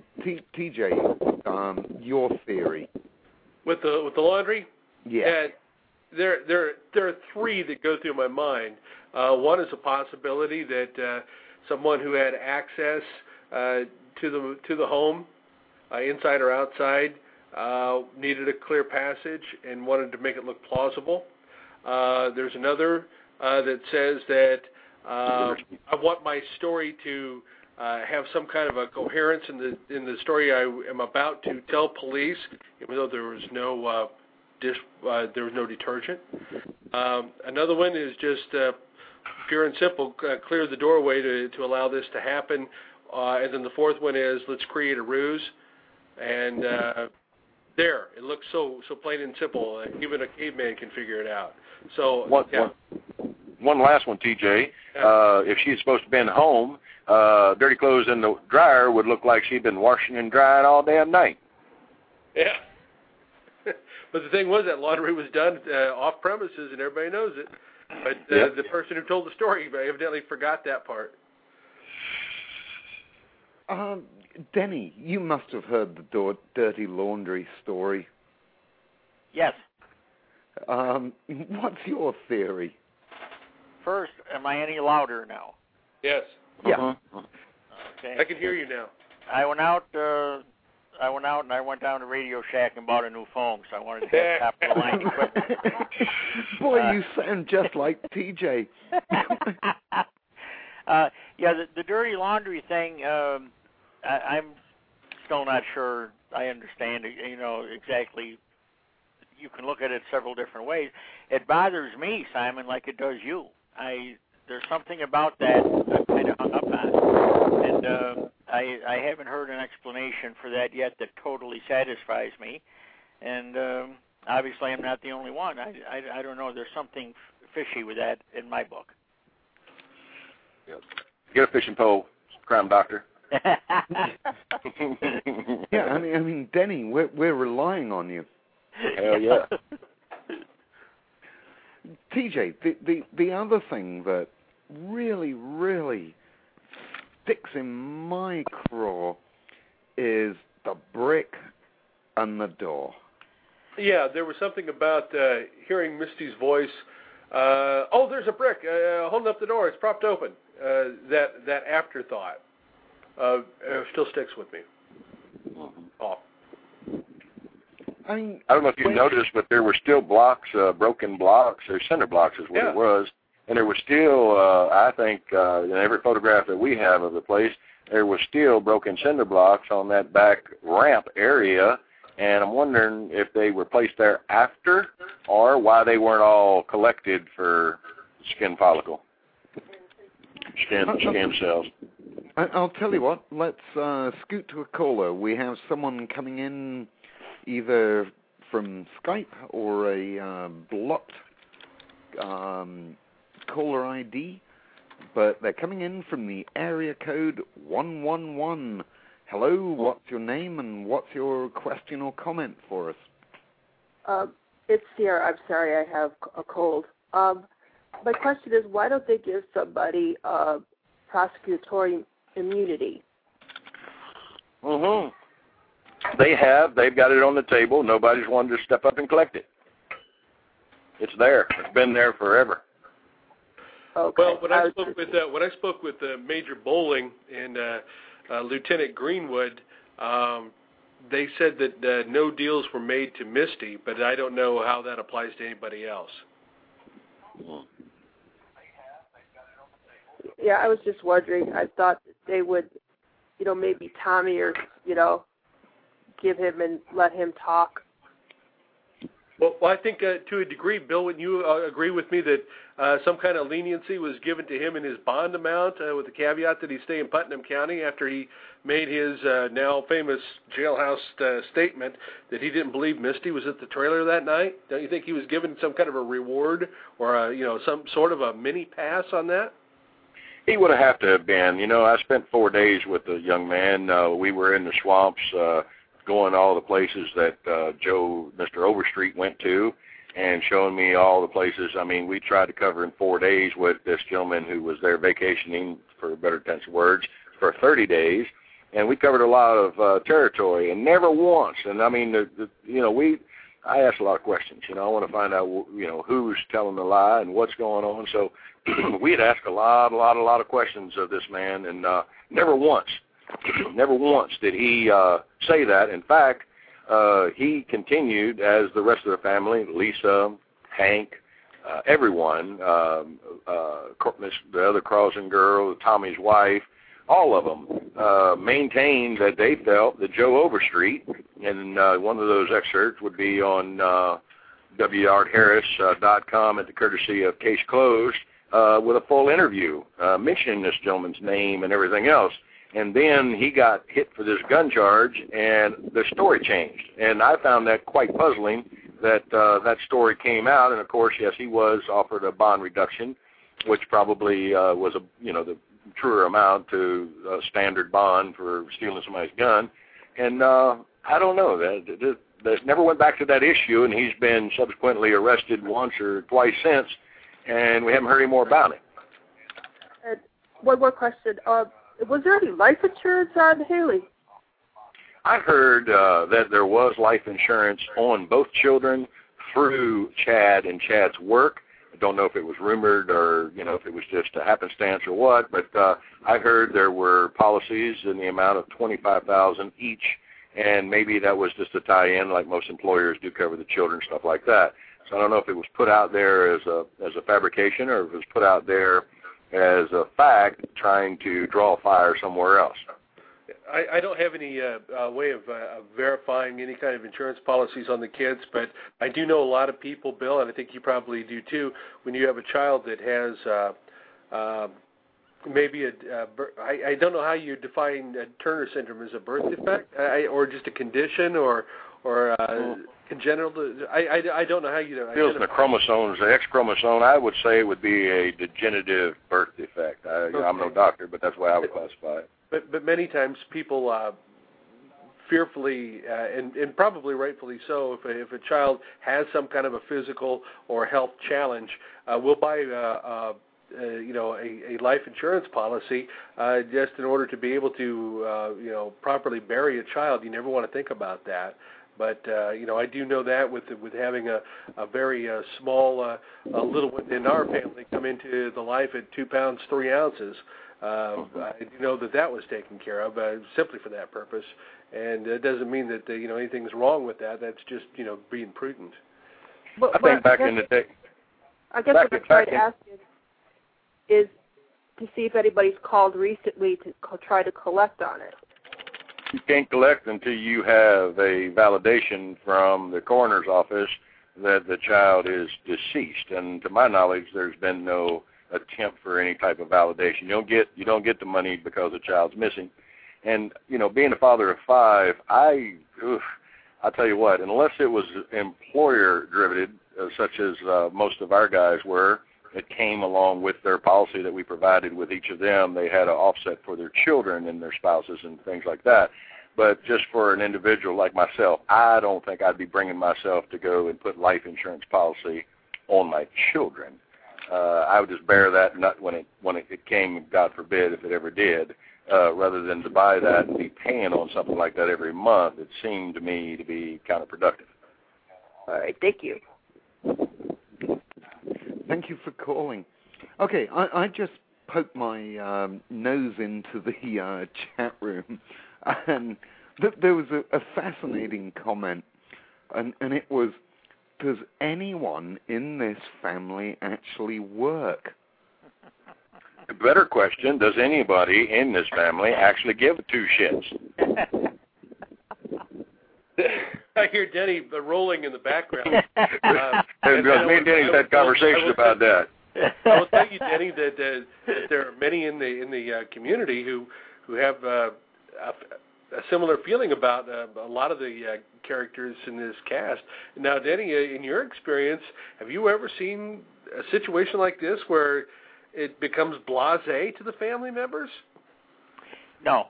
TJ, your theory. With the laundry? Yeah. There are three that go through my mind. One is a possibility that someone who had access to the home, inside or outside, needed a clear passage and wanted to make it look plausible. There's another that says that I want my story to have some kind of a coherence in the story I am about to tell police, even though there was no detergent. Another one is just pure and simple, clear the doorway to allow this to happen. And then the fourth one is let's create a ruse. And there, it looks so plain and simple. Even a caveman can figure it out. So one last one, TJ. If she's supposed to have been home, dirty clothes in the dryer would look like she'd been washing and drying all damn night. Yeah. But the thing was that laundry was done off premises, and everybody knows it. But the person who told the story evidently forgot that part. Denny, you must have heard the dirty laundry story. Yes. What's your theory? First, am I any louder now? Yes. Yeah. Okay. I can hear you now. I went out and I went down to Radio Shack and bought a new phone, so I wanted to have top of the line equipment. Boy, you sound just like TJ. The dirty laundry thing. I'm still not sure I understand. Exactly. You can look at it several different ways. It bothers me, Simon, like it does you. There's something about that I'm kind of hung up on, and I haven't heard an explanation for that yet that totally satisfies me. And obviously, I'm not the only one. I don't know. There's something fishy with that in my book. Yep. Get a fishing pole, crime doctor. Yeah, I mean, Denny, we're relying on you. Hell yeah. TJ, the other thing that really, really sticks in my craw is the brick and the door. Yeah, there was something about hearing Misty's voice. There's a brick holding up the door. It's propped open. That afterthought still sticks with me. Oh. I mean, I don't know if you noticed, but there were still blocks, broken blocks, or cinder blocks is what it was. And there was still, I think, in every photograph that we have of the place, there was still broken cinder blocks on that back ramp area. And I'm wondering if they were placed there after or why they weren't all collected for skin follicle, skin cells. I'll tell you what, let's scoot to a caller. We have someone coming in either from Skype or a blocked caller ID, but they're coming in from the area code 111. Hello, what's your name and what's your question or comment for us? It's Sierra. I'm sorry, I have a cold. My question is, why don't they give somebody prosecutorial immunity? Mm-hmm. They've got it on the table. Nobody's wanted to step up and collect it. It's there. It's been there forever. Okay. Well, when I spoke with Major Bowling and Lieutenant Greenwood, they said that no deals were made to Misty, but I don't know how that applies to anybody else. Yeah, I was just wondering. I thought they would, maybe Tommy or, give him and let him talk. Well, I think to a degree, Bill, wouldn't you agree with me that some kind of leniency was given to him in his bond amount with the caveat that he stay in Putnam County after he made his now famous jailhouse statement that he didn't believe Misty was at the trailer that night? Don't you think he was given some kind of a reward or, some sort of a mini pass on that? He would have to have been. I spent 4 days with the young man. We were in the swamps, going to all the places that Mr. Overstreet went to, and showing me all the places. I mean, we tried to cover in 4 days with this gentleman who was there vacationing, for a better tense of words, for 30 days, and we covered a lot of territory, and never once. And I mean, I asked a lot of questions. I want to find out, who's telling the lie and what's going on. So we had asked a lot of questions of this man, and never once did he say that. In fact, he continued, as the rest of the family, Lisa, Hank, everyone, the other Carlson girl, Tommy's wife, all of them maintained that they felt that Joe Overstreet, and one of those excerpts would be on WRHarris.com at the courtesy of Case Closed, with a full interview mentioning this gentleman's name and everything else. And then he got hit for this gun charge, and the story changed. And I found that quite puzzling that that story came out. And, of course, yes, he was offered a bond reduction, which probably was, the truer amount to a standard bond for stealing somebody's gun. And I don't know. That never went back to that issue, and he's been subsequently arrested once or twice since, and we haven't heard any more about it. One more question. Was there any life insurance on Haley? I heard that there was life insurance on both children through Chad and Chad's work. I don't know if it was rumored or, if it was just a happenstance or what, but I heard there were policies in the amount of $25,000 each, and maybe that was just a tie-in, like most employers do cover the children, stuff like that. So I don't know if it was put out there as a fabrication or if it was put out there as a fact trying to draw fire somewhere else. I don't have any way of verifying any kind of insurance policies on the kids, but I do know a lot of people, Bill, and I think you probably do too, when you have a child that has maybe I don't know how you define Turner syndrome as a birth defect or just a condition or congenital. I don't know how you. Feels in the chromosomes, the X chromosome. I would say it would be a degenerative birth defect. I'm no doctor, but that's the way I would classify it. But many times people fearfully and probably rightfully so, if a child has some kind of a physical or health challenge, will buy a life insurance policy just in order to be able to properly bury a child. You never want to think about that. But I do know that with having a very small little one in our family come into the life at 2 pounds 3 ounces, I do know that was taken care of simply for that purpose. And it doesn't mean that anything's wrong with that. That's just being prudent. I think back in the day. I guess what I'm trying to ask is to see if anybody's called recently to try to collect on it. You can't collect until you have a validation from the coroner's office that the child is deceased. And to my knowledge, there's been no attempt for any type of validation. You don't get the money because the child's missing. And, you know, being a father of 5, I'll tell you what, unless it was employer-driven, such as most of our guys were, it came along with their policy that we provided with each of them. They had an offset for their children and their spouses and things like that. But just for an individual like myself, I don't think I'd be bringing myself to go and put life insurance policy on my children. I would just bear that nut when it came, God forbid, if it ever did. Rather than to buy that and be paying on something like that every month, it seemed to me to be counterproductive. All right, thank you. Thank you for calling. Okay, I just poked my nose into the chat room, and there was a fascinating comment, and it was, does anyone in this family actually work? A better question, does anybody in this family actually give 2 shits? I hear Denny rolling in the background. Me and Denny's had conversations about that. I will tell you, Denny, that there are many in the community who have a similar feeling about a lot of the characters in this cast. Now, Denny, in your experience, have you ever seen a situation like this where it becomes blasé to the family members? No,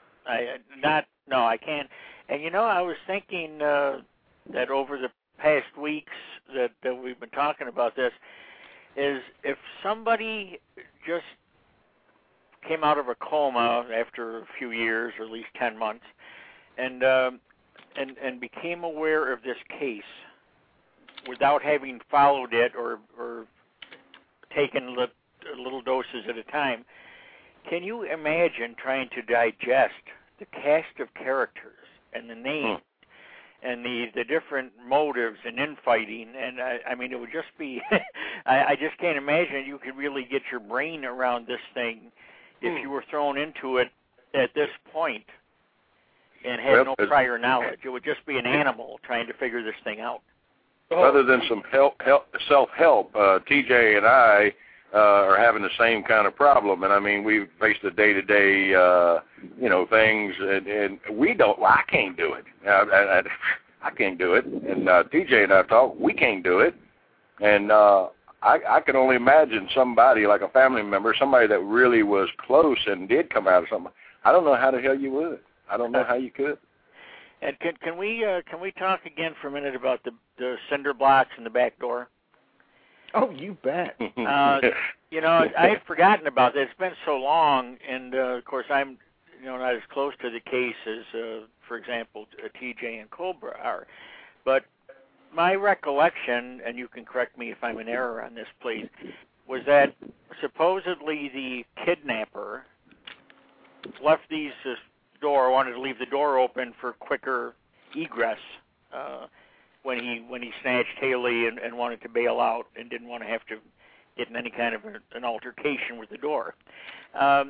I can't. And you know, I was thinking that over the past weeks that we've been talking about this, is if somebody just came out of a coma after a few years, or at least 10 months, and became aware of this case without having followed it or taken little doses at a time, can you imagine trying to digest the cast of characters and the name and the different motives and infighting? And I mean, it would just be, I just can't imagine you could really get your brain around this thing if you were thrown into it at this point and had no prior knowledge. It would just be an animal trying to figure this thing out. Other than some self-help, TJ and I are having the same kind of problem. And I mean, we've faced the day-to-day, things, and we don't. Well, I can't do it. I can't do it. And TJ and I talk. We can't do it. And I can only imagine somebody like a family member, somebody that really was close and did come out of something. I don't know how the hell you would. I don't know how you could. And can we talk again for a minute about the cinder blocks in the back door? Oh, you bet. I had forgotten about that. It's been so long, and of course I'm not as close to the case as, for example, TJ and Cobra are. But my recollection, and you can correct me if I'm in error on this, please, was that supposedly the kidnapper left wanted to leave the door open for quicker egress when he snatched Haley and wanted to bail out and didn't want to have to get in any kind of an altercation with the door. I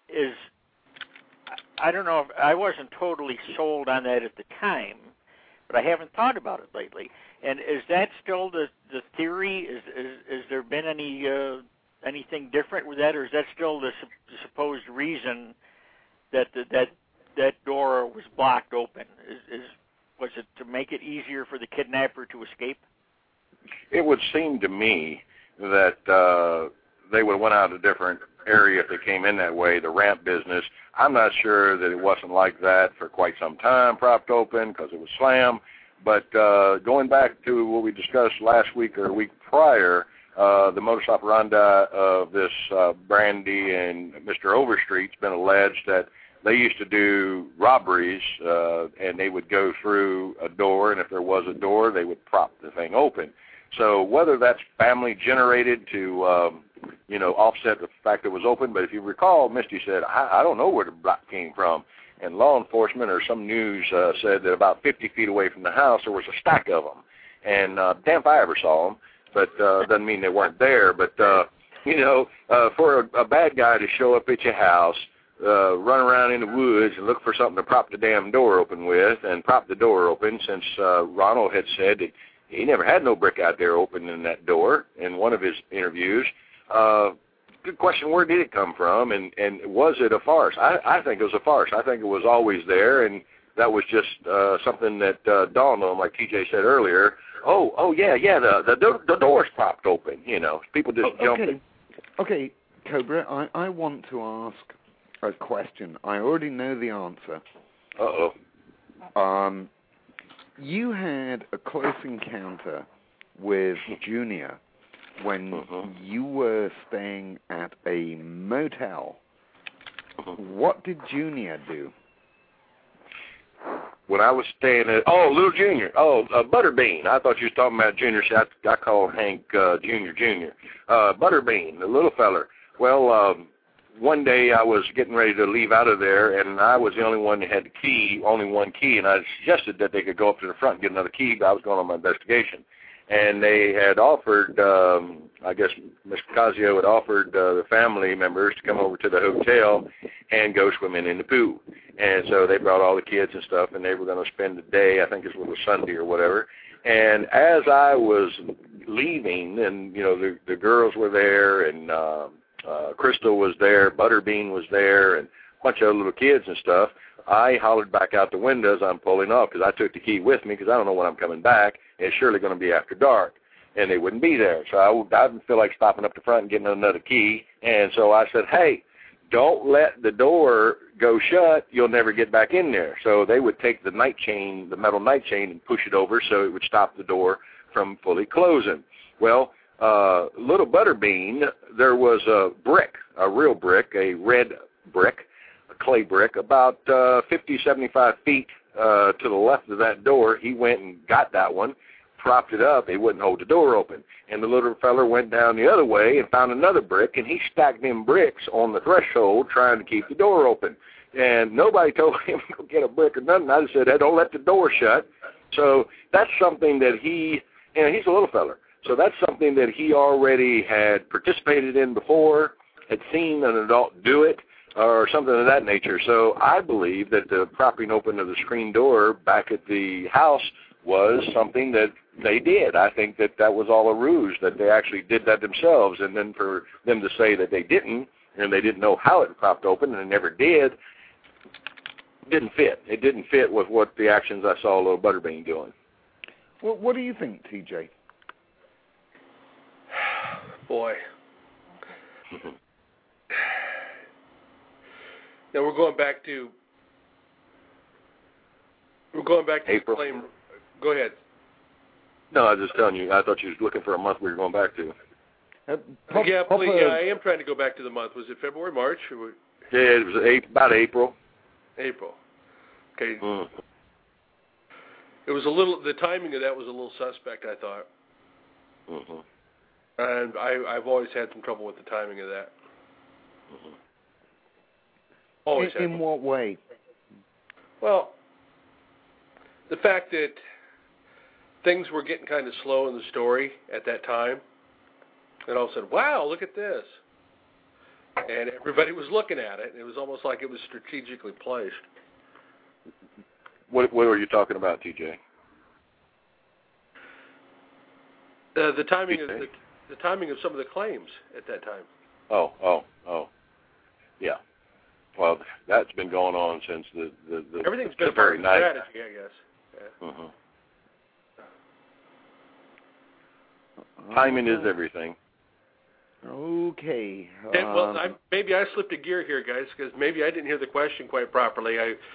don't know if I wasn't totally sold on that at the time, but I haven't thought about it lately. And is that still the theory? Is there been anything different with that, or is that still the supposed reason that that door was blocked open? Was it to make it easier for the kidnapper to escape? It would seem to me that they would have went out a different area if they came in that way, the ramp business. I'm not sure that it wasn't like that for quite some time, propped open, because it was slammed. But going back to what we discussed last week or a week prior, the modus operandi of this Brandy and Mr. Overstreet's been alleged that they used to do robberies, and they would go through a door, and if there was a door, they would prop the thing open. So whether that's family generated to, offset the fact that it was open, but if you recall, Misty said, I don't know where the block came from. And law enforcement or some news said that about 50 feet away from the house there was a stack of them. And damn if I ever saw them, but doesn't mean they weren't there. But, for a bad guy to show up at your house, run around in the woods and look for something to prop the damn door open with and prop the door open, since Ronald had said that he never had no brick out there opening that door in one of his interviews. Good question, where did it come from, and was it a farce? I think it was a farce. I think it was always there, and that was just something that dawned on him, like TJ said earlier. Oh, yeah, the door's propped open, People just jump in. Okay, Cobra, I want to ask a question. I already know the answer. Uh-oh. You had a close encounter with Junior when you were staying at a motel. What did Junior do? When I was staying at, little Junior. Butterbean. I thought you was talking about Junior. I call Hank Junior. Butterbean, the little feller. Well, one day I was getting ready to leave out of there, and I was the only one that had the key, only one key, and I suggested that they could go up to the front and get another key, but I was going on my investigation. And they had offered, I guess Mr. Casio had offered the family members to come over to the hotel and go swimming in the pool. And so they brought all the kids and stuff, and they were going to spend the day, I think it was Sunday or whatever. And as I was leaving, and, the girls were there, and Crystal was there, Butterbean was there, and a bunch of other little kids and stuff, I hollered back out the window as I'm pulling off because I took the key with me because I don't know when I'm coming back. It's surely going to be after dark, and they wouldn't be there. So I didn't feel like stopping up the front and getting another key. And so I said, hey, don't let the door go shut. You'll never get back in there. So they would take the night chain, the metal night chain, and push it over so it would stop the door from fully closing. Well, little Butterbean, there was a brick, a real brick, a red brick, a clay brick, about 50, 75 feet to the left of that door. He went and got that one, propped it up. It wouldn't hold the door open. And the little feller went down the other way and found another brick, and he stacked them bricks on the threshold trying to keep the door open. And nobody told him to go get a brick or nothing. I just said, hey, don't let the door shut. So that's something that he's a little feller. So that's something that he already had participated in before, had seen an adult do it, or something of that nature. So I believe that the propping open of the screen door back at the house was something that they did. I think that that was all a ruse, that they actually did that themselves, and then for them to say that they didn't, and they didn't know how it propped open, and they never did, didn't fit. It didn't fit with what the actions I saw little Butterbean doing. Well, what do you think, TJ? Boy. Now we're going back to April. Claim. Go ahead. No, I was just telling you. I thought you was looking for a month we were going back to. I am trying to go back to the month. Was it February, March? Yeah, it was about April. April. Okay. Mm. It was a little. The timing of that was a little suspect, I thought. Mm-hmm. And I've always had some trouble with the timing of that. Mm-hmm. Always. In what way? Well, the fact that things were getting kind of slow in the story at that time, and all of a sudden, wow, look at this. And everybody was looking at it, and it was almost like it was strategically placed. What were you talking about, TJ? The timing of the timing of some of the claims at that time. Oh. Yeah. Well, that's been going on since the everything's been the very night. Strategy, I guess. Yeah. Mm-hmm. Timing is everything. Okay. Well, maybe I slipped a gear here, guys, because maybe I didn't hear the question quite properly.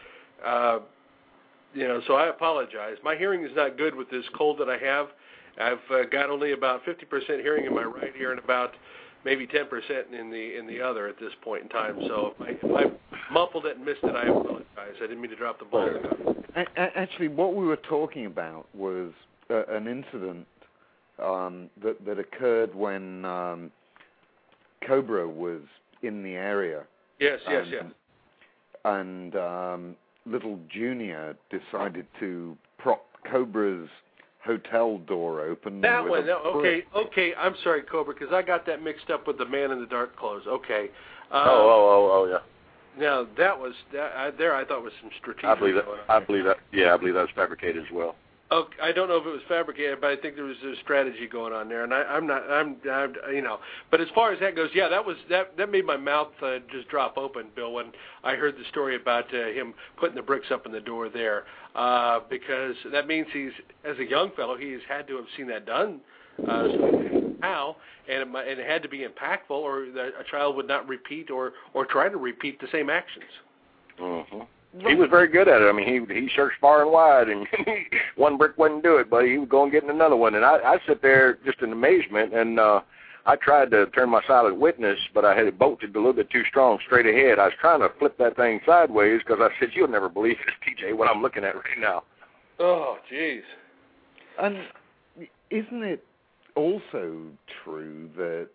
So I apologize. My hearing is not good with this cold that I have. I've got only about 50% hearing in my right ear and about maybe 10% in the other at this point in time. So if I muffled it and missed it, I apologize. I didn't mean to drop the ball. Actually, what we were talking about was an incident that occurred when Cobra was in the area. Yes. And little Junior decided to prop Cobra's hotel door open. That one. Okay. I'm sorry, Cobra, because I got that mixed up with the Man in the Dark clothes. Okay. Yeah. Now that was there. I thought was some strategic. I believe that. Yeah, I believe that was fabricated as well. Oh, I don't know if it was fabricated, but I think there was a strategy going on there, and I'm you know. But as far as that goes, yeah, that made my mouth just drop open, Bill, when I heard the story about him putting the bricks up in the door there, because that means as a young fellow, he's had to have seen that done now, and it had to be impactful, or a child would not repeat or try to repeat the same actions. Mm-hmm. He was very good at it. I mean, he searched far and wide, and one brick wouldn't do it, but he would go and get another one. And I sit there just in amazement, and I tried to turn my silent witness, but I had it bolted a little bit too strong straight ahead. I was trying to flip that thing sideways because I said, "You'll never believe this, TJ, what I'm looking at right now." Oh, jeez. And isn't it also true that,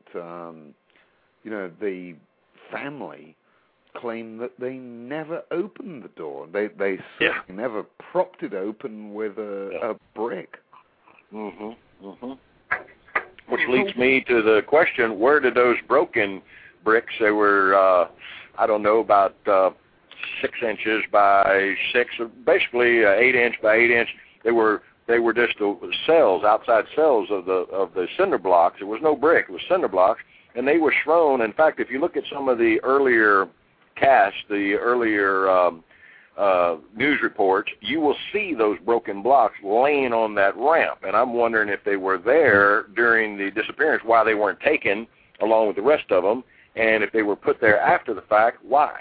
the family claim that they never opened the door? They certainly never propped it open with a brick. Mm-hmm. Mm-hmm. Which leads me to the question, where did those broken bricks, they were, I don't know, about 6 inches by 6, basically 8 inch by 8 inch, they were just the cells, outside cells of the cinder blocks. There was no brick, it was cinder blocks, and they were thrown. In fact, if you look at some of the earlier casts, the earlier news reports, you will see those broken blocks laying on that ramp. And I'm wondering if they were there during the disappearance, why they weren't taken along with the rest of them, and if they were put there after the fact, why?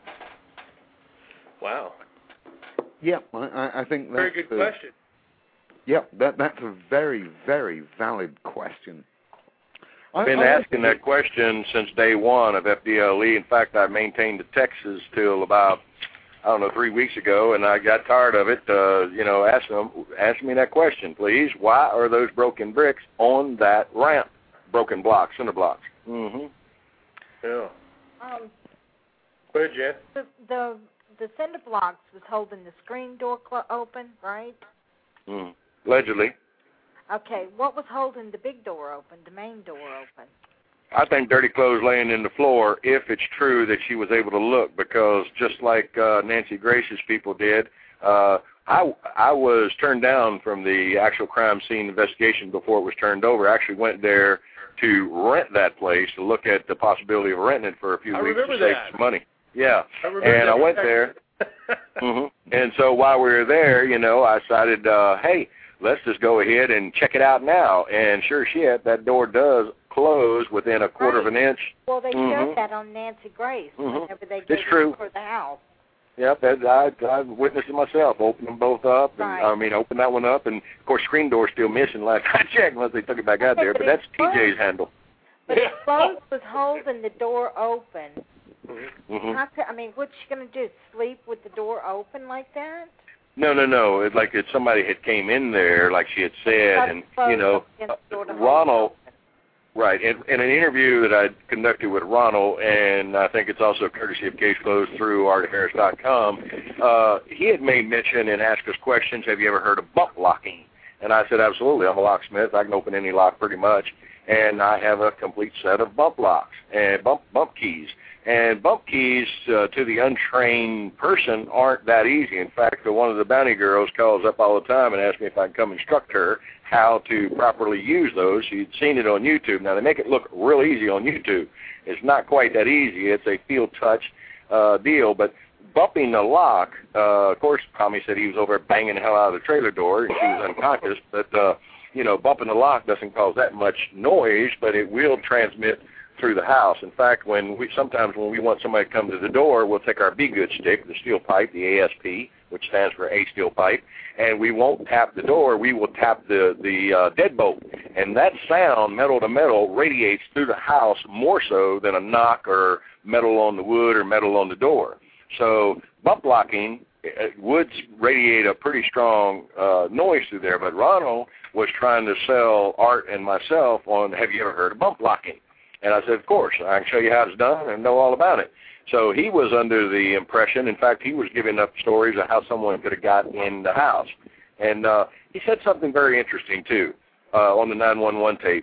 Wow. Yeah, I think that's very good question. Yeah, that's a very, very valid question. I've been asking that question since day one of FDLE. In fact, I maintained the Texas till about, 3 weeks ago, and I got tired of it. Ask me that question, please. Why are those broken bricks on that ramp? Broken blocks, cinder blocks. Mm-hmm. Yeah. Go ahead, Jan. The cinder blocks was holding the screen door open, right? Mm. Allegedly. Okay, what was holding the big door open, the main door open? I think dirty clothes laying in the floor, if it's true that she was able to look, because just like Nancy Grace's people did, I was turned down from the actual crime scene investigation before it was turned over. I actually went there to rent that place, to look at the possibility of renting it for a few weeks to save some money. Yeah, I went there. Mm-hmm. And so while we were there, I decided, hey, let's just go ahead and check it out now. And sure shit, that door does close within a quarter of an inch. Well, they showed that on Nancy Grace whenever they gave true. for the house. Yep, I've witnessed it myself. Open them both up. And, open that one up. And, of course, screen door's still missing last I checked unless they took it back out there. But that's TJ's handle. But the clothes was holding the door open. Mm-hmm. What's she going to do, sleep with the door open like that? No. It's like if somebody had came in there, like she had said, and, Ronald, right, in an interview that I conducted with Ronald, and I think it's also courtesy of Case Closed through artharris.com, he had made mention and asked us questions, have you ever heard of bump locking? And I said, absolutely, I'm a locksmith. I can open any lock pretty much, and I have a complete set of bump locks and bump keys. And bump keys to the untrained person aren't that easy. In fact, one of the bounty girls calls up all the time and asks me if I can come instruct her how to properly use those. She'd seen it on YouTube. Now, they make it look real easy on YouTube. It's not quite that easy. It's a field touch deal. But bumping the lock, of course, Tommy said he was over banging the hell out of the trailer door, and she was unconscious. But, bumping the lock doesn't cause that much noise, but it will transmit through the house. In fact, sometimes when we want somebody to come to the door, we'll take our Be Good stick, the steel pipe, the ASP, which stands for A Steel Pipe, and we won't tap the door. We will tap the deadbolt, and that sound, metal to metal, radiates through the house more so than a knock or metal on the wood or metal on the door. So bump locking would radiate a pretty strong noise through there. But Ronald was trying to sell Art and myself on, have you ever heard of bump locking? And I said, of course, I can show you how it's done and know all about it. So he was under the impression, in fact, he was giving up stories of how someone could have got in the house. And he said something very interesting, too, on the 911 tapes.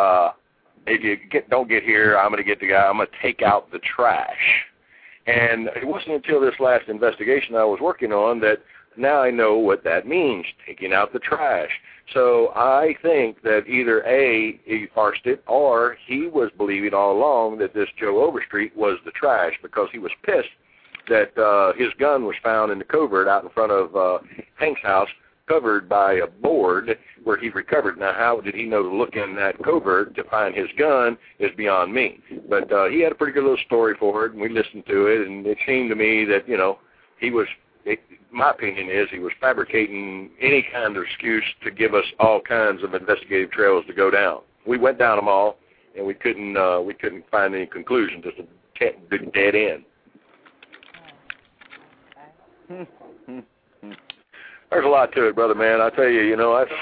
If you don't get here, I'm going to get the guy, I'm going to take out the trash. And it wasn't until this last investigation I was working on that now I know what that means, taking out the trash. So I think that either A, he parsed it, or he was believing all along that this Joe Overstreet was the trash because he was pissed that his gun was found in the covert out in front of Hank's house, covered by a board where he recovered. Now, how did he know to look in that covert to find his gun is beyond me. But he had a pretty good little story for it, and we listened to it, and it seemed to me that, he was, my opinion is he was fabricating any kind of excuse to give us all kinds of investigative trails to go down. We went down them all, and we couldn't find any conclusion, just a dead end. There's a lot to it, brother man. I tell you,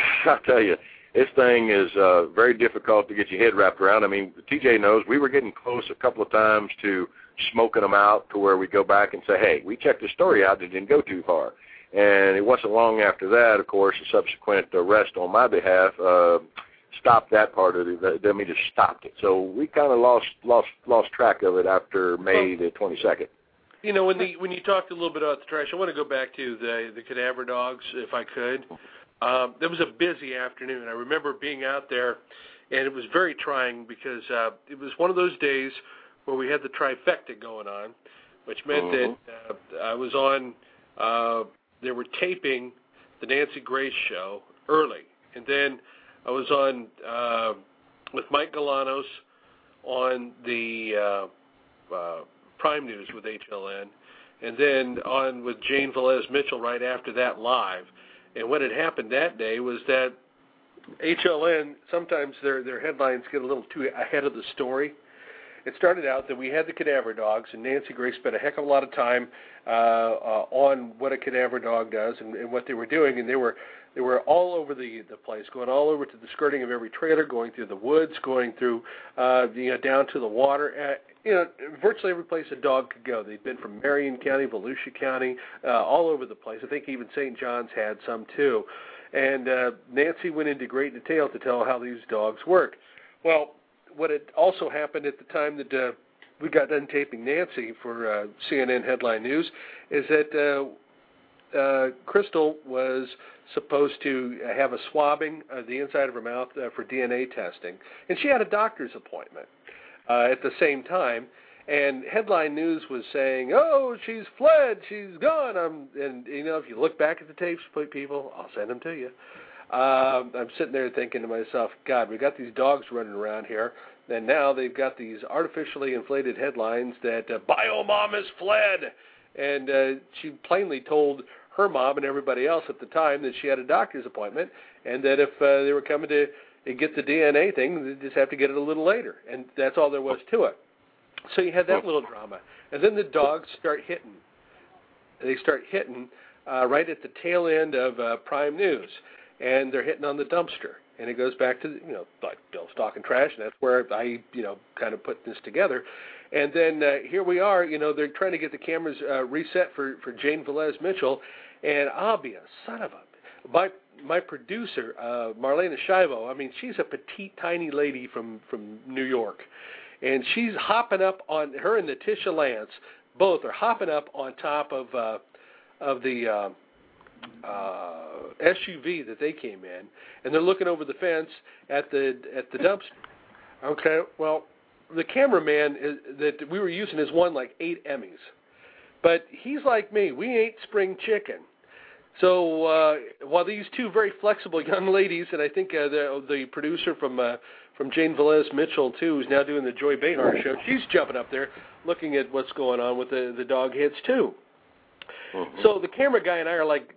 this thing is very difficult to get your head wrapped around. I mean, TJ knows we were getting close a couple of times to smoking them out to where we go back and say, hey, we checked the story out. It didn't go too far. And it wasn't long after that, of course, the subsequent arrest on my behalf stopped that part of it. I mean, just stopped it. So we kind of lost track of it after May the 22nd. When you talked a little bit about the trash, I want to go back to the cadaver dogs, if I could. It was a busy afternoon. I remember being out there, and it was very trying because it was one of those days where we had the trifecta going on, which meant that I was on, they were taping the Nancy Grace show early, and then I was on with Mike Galanos on the Prime News with HLN, and then on with Jane Velez Mitchell right after that live. And what had happened that day was that HLN, sometimes their headlines get a little too ahead of the story. It started out that we had the cadaver dogs, and Nancy Grace spent a heck of a lot of time on what a cadaver dog does and what they were doing, and they were all over the place, going all over to the skirting of every trailer, going through the woods, going through down to the water. Virtually every place a dog could go. They'd been from Marion County, Volusia County, all over the place. I think even St. John's had some too. And Nancy went into great detail to tell how these dogs work. Well, what had also happened at the time that we got done taping Nancy for CNN Headline News is that Crystal was supposed to have a swabbing of the inside of her mouth for DNA testing, and she had a doctor's appointment at the same time. And Headline News was saying, "Oh, she's fled, she's gone." And if you look back at the tapes, people, I'll send them to you. I'm sitting there thinking to myself, God, we got these dogs running around here, and now they've got these artificially inflated headlines that Bio Mom has fled. And she plainly told her mom and everybody else at the time that she had a doctor's appointment, and that if they were coming to get the DNA thing, they'd just have to get it a little later. And that's all there was to it. So you had that little drama. And then the dogs start hitting. They start hitting right at the tail end of Prime News. And they're hitting on the dumpster. And it goes back to, like Bill's talking trash, and that's where I, kind of put this together. And then here we are, they're trying to get the cameras reset for Jane Velez Mitchell, and I'll be a son of a... My producer, Marlena Shivo, she's a petite, tiny lady from New York, and she's hopping up on, her and Natisha Lance, both are hopping up on top of the SUV that they came in, and they're looking over the fence at the dumpster. Okay, well, the cameraman that we were using has won like 8 Emmys, but he's like me. We ain't spring chicken. So while these two very flexible young ladies, and I think the producer from Jane Velez Mitchell too, who's now doing the Joy Behar show, she's jumping up there looking at what's going on with the dog hits too. Mm-hmm. So the camera guy and I are like,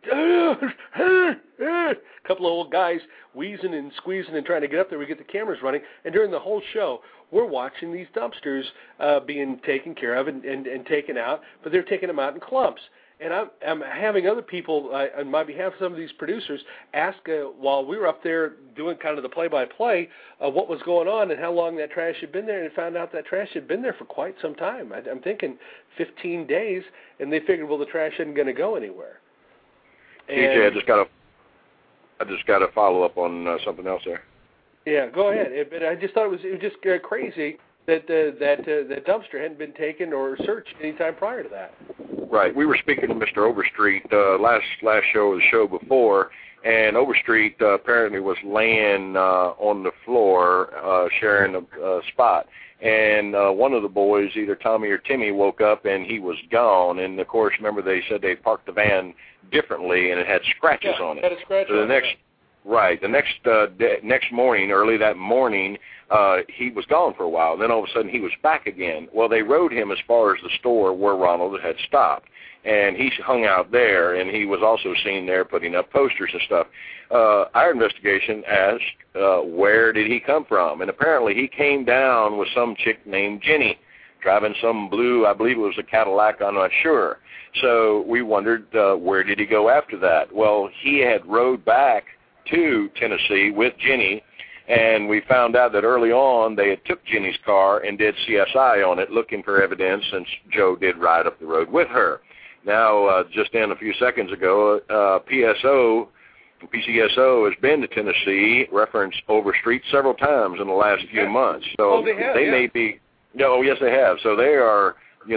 a couple of old guys wheezing and squeezing and trying to get up there. We get the cameras running, and during the whole show, we're watching these dumpsters being taken care of and taken out, but they're taking them out in clumps. And I'm having other people, on my behalf, some of these producers, ask while we were up there doing kind of the play-by-play what was going on and how long that trash had been there, and found out that trash had been there for quite some time. I'm thinking 15 days, and they figured, well, the trash isn't going to go anywhere. TJ, I just got to follow up on something else there. Yeah, go ahead. But I just thought it was just crazy that that dumpster hadn't been taken or searched any time prior to that. Right. We were speaking to Mr. Overstreet last show or the show before, and Overstreet apparently was laying on the floor sharing a spot. And one of the boys, either Tommy or Timmy, woke up and he was gone. And, of course, remember they said they parked the van differently and it had scratches on it. Had a scratch on it. Right. The next morning, early that morning, he was gone for a while. Then all of a sudden he was back again. Well, they rode him as far as the store where Ronald had stopped. And he hung out there, and he was also seen there putting up posters and stuff. Our investigation asked, where did he come from? And apparently he came down with some chick named Jenny, driving some blue, I believe it was a Cadillac, I'm not sure. So we wondered, where did he go after that? Well, he had rode back to Tennessee with Jenny, and we found out that early on they had took Jenny's car and did CSI on it, looking for evidence, since Joe did ride up the road with her. Now, just in a few seconds ago, PCSO has been to Tennessee, referenced Overstreet several times in the last few months. So they may be, yes, they have. So they are,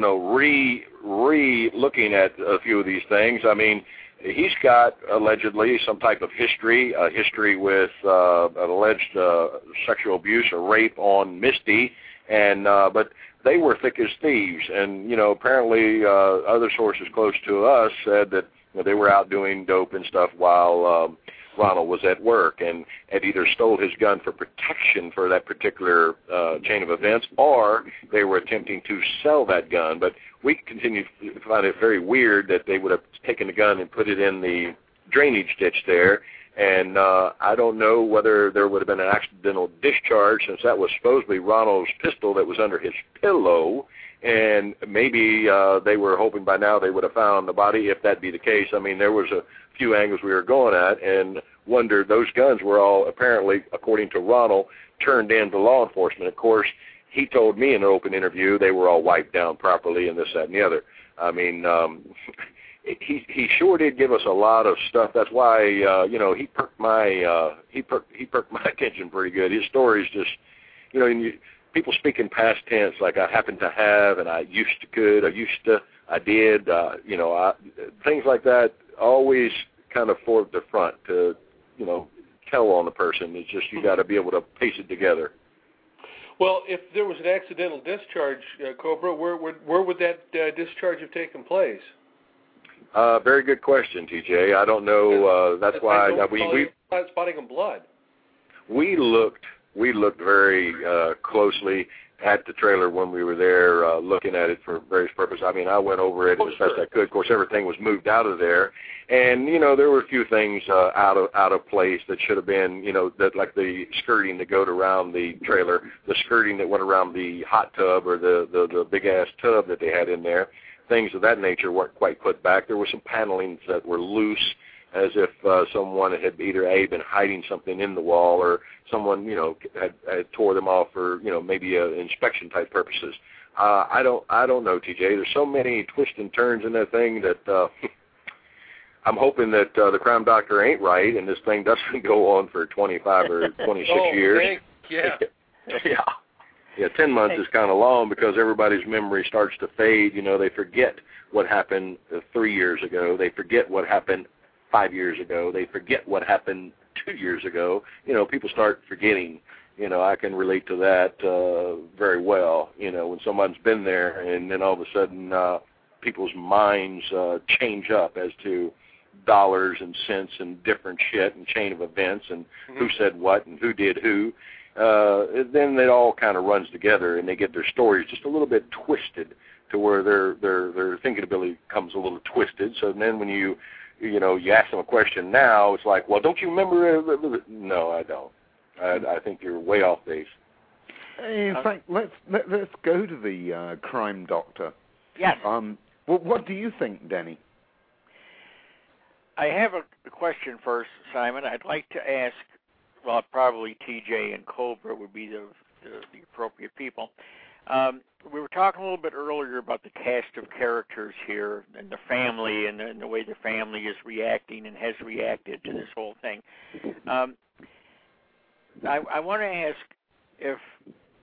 re-looking at a few of these things. I mean, he's got allegedly some type of history with an alleged sexual abuse or rape on Misty, and but they were thick as thieves, and apparently other sources close to us said that they were out doing dope and stuff while Ronald was at work, and had either stole his gun for protection for that particular chain of events, or they were attempting to sell that gun. But we continue to find it very weird that they would have taken the gun and put it in the drainage ditch there. And I don't know whether there would have been an accidental discharge, since that was supposedly Ronald's pistol that was under his pillow. And maybe they were hoping by now they would have found the body, if that be the case. I mean, there was a few angles we were going at, and wondered those guns were all apparently, according to Ronald, turned in to law enforcement. Of course, he told me in an open interview they were all wiped down properly and this, that, and the other. I mean, he sure did give us a lot of stuff. That's why he perked my attention pretty good. His stories just, people speak in past tense, like I happen to have, and I used to could, I did, things like that always kind of forward the front to, tell on the person. It's just you got to be able to piece it together. Well, if there was an accidental discharge, Cobra, where would that discharge have taken place? Very good question, TJ. I don't know. That's why we spotting of blood. We looked very closely at the trailer when we were there, looking at it for various purposes. I mean, I went over it as best I could. Of course, everything was moved out of there, and there were a few things out of place that should have been, that like the skirting that went around the trailer, the skirting that went around the hot tub or the big ass tub that they had in there. Things of that nature weren't quite put back. There were some panelings that were loose, as if someone had either been hiding something in the wall, or someone had tore them off for maybe inspection type purposes. I don't know, TJ. There's so many twists and turns in that thing that I'm hoping that the crime doctor ain't right, and this thing doesn't go on for 25 or 26 years. Yeah. Yeah, 10 months is kind of long, because everybody's memory starts to fade. They forget what happened 3 years ago. They forget what happened 5 years ago. They forget what happened 2 years ago. People start forgetting. I can relate to that very well. When someone's been there, and then all of a sudden people's minds change up as to dollars and cents and different shit and chain of events and who said what and who did who. Then it all kind of runs together, and they get their stories just a little bit twisted, to where their thinking ability comes a little twisted. So then when you ask them a question now, it's like, well, don't you remember? No, I don't. I think you're way off base. In fact, let's go to the crime doctor. Yes. What do you think, Denny? I have a question first, Simon. I'd like to ask. Well, probably TJ and Cobra would be the appropriate people. We were talking a little bit earlier about the cast of characters here, and the family, and the way the family is reacting and has reacted to this whole thing. I want to ask if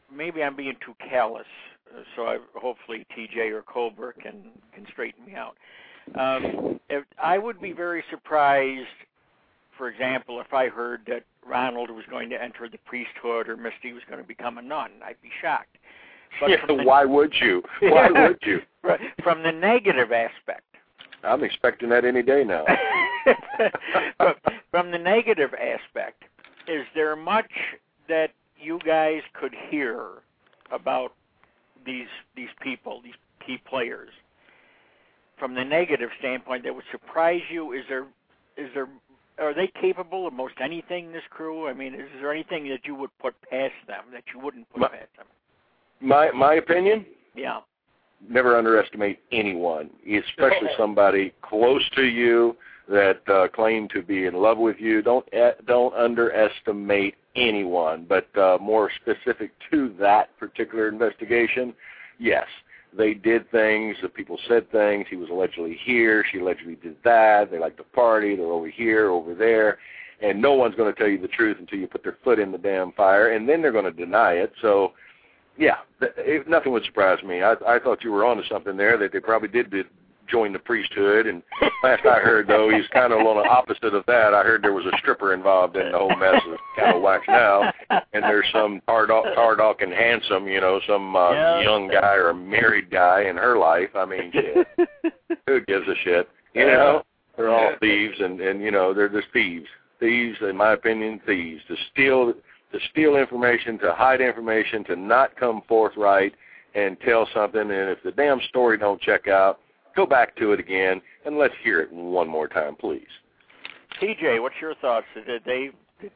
maybe I'm being too callous, so hopefully TJ or Colbert can straighten me out. I would be very surprised, for example, if I heard that Ronald was going to enter the priesthood or Misty was going to become a nun. I'd be shocked. But why would you? Why would you? From the negative aspect. I'm expecting that any day now. But from the negative aspect, is there much that you guys could hear about these people, these key players, from the negative standpoint that would surprise you? Are they capable of most anything, this crew? I mean, is there anything that you would put past them that you wouldn't put past them? My opinion? Yeah. Never underestimate anyone, especially somebody close to you that claim to be in love with you. Don't underestimate anyone. But more specific to that particular investigation, yes, they did things. The people said things. He was allegedly here. She allegedly did that. They like to party. They're over here, over there. And no one's going to tell you the truth until you put their foot in the damn fire, and then they're going to deny it. So, yeah, nothing would surprise me. I thought you were onto something there, that they probably did join the priesthood. And last I heard, though, he's kind of on the opposite of that. I heard there was a stripper involved in the whole mess. It's kind of waxed now. And there's some Tardock and handsome, some young guy or a married guy in her life. I mean, shit. Who gives a shit? They're all thieves, and they're just thieves. Thieves, in my opinion, thieves. To steal information, to hide information, to not come forthright and tell something. And if the damn story don't check out, go back to it again, and let's hear it one more time, please. TJ, what's your thoughts? Did they?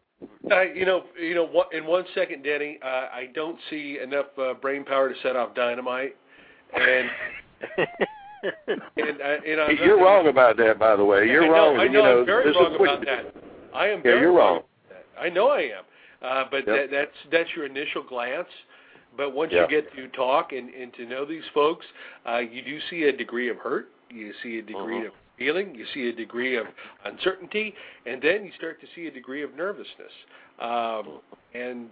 In 1 second, Denny, I don't see enough brain power to set off dynamite, and you're wrong about that, by the way. You're wrong. I know. I'm very wrong about that. I am. Yeah, you're wrong. I know I am. But that's your initial glance. But once you get to talk and to know these folks, you do see a degree of hurt. You see a degree of feeling. You see a degree of uncertainty. And then you start to see a degree of nervousness. And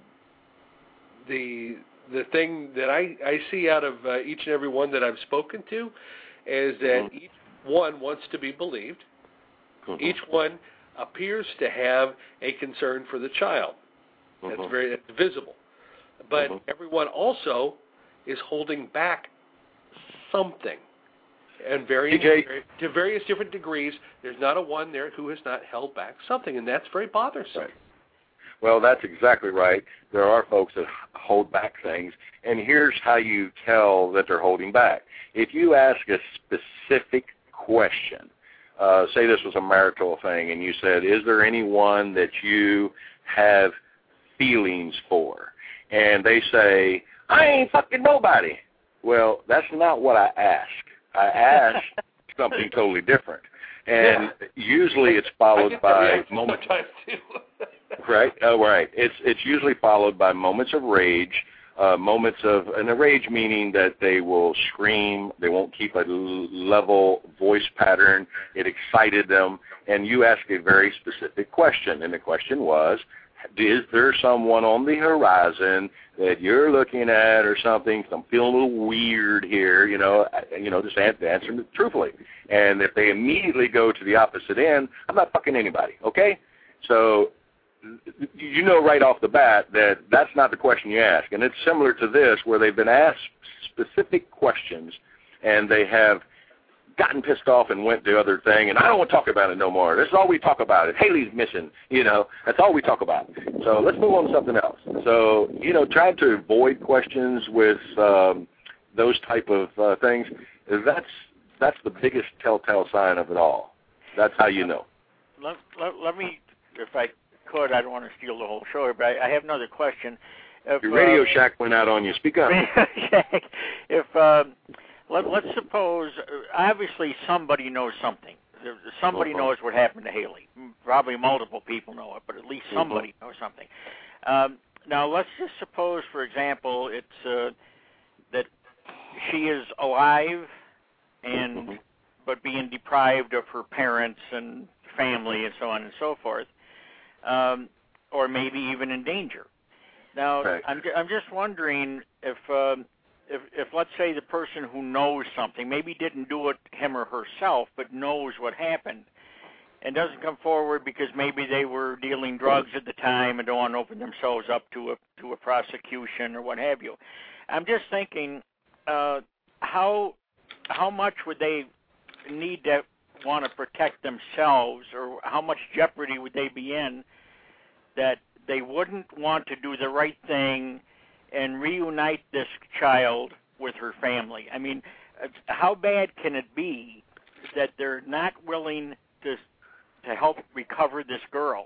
the thing that I see out of each and every one that I've spoken to is that each one wants to be believed. Each one appears to have a concern for the child. That's visible. But everyone also is holding back something, and to various different degrees. There's not a one there who has not held back something, and that's very bothersome. Right. Well, that's exactly right. There are folks that hold back things, and here's how you tell that they're holding back. If you ask a specific question, say this was a marital thing, and you said, is there anyone that you have feelings for? And they say, I ain't fucking nobody. Well, that's not what I ask. I ask something totally different. And usually it's followed by moments. Right? Right. It's usually followed by moments of rage, and a rage meaning that they will scream, they won't keep a level voice pattern, it excited them, and you ask a very specific question, and the question was, is there someone on the horizon that you're looking at or something? I'm feeling a little weird here, just answer truthfully. And if they immediately go to the opposite end, I'm not fucking anybody, okay? So you know right off the bat that that's not the question you ask. And it's similar to this, where they've been asked specific questions and they have gotten pissed off and went the other thing, and I don't want to talk about it no more. This is all we talk about. Haley's missing, that's all we talk about. So let's move on to something else. So, trying to avoid questions with those type of things, that's the biggest telltale sign of it all. That's how you know. Let me, if I could, I don't want to steal the whole show, but I have another question. Your Radio Shack went out on you. Speak up. Let's suppose, obviously somebody knows something. Somebody knows what happened to Haley. Probably multiple people know it, but at least somebody knows something. Now, let's just suppose, for example, it's that she is alive but being deprived of her parents and family and so on and so forth, or maybe even in danger. Now, Right. I'm just wondering if let's say the person who knows something, maybe didn't do it him or herself, but knows what happened, and doesn't come forward because maybe they were dealing drugs at the time and don't want to open themselves up to a prosecution or what have you. I'm just thinking, how much would they need to want to protect themselves, or how much jeopardy would they be in that they wouldn't want to do the right thing and reunite this child with her family? I mean, how bad can it be that they're not willing to help recover this girl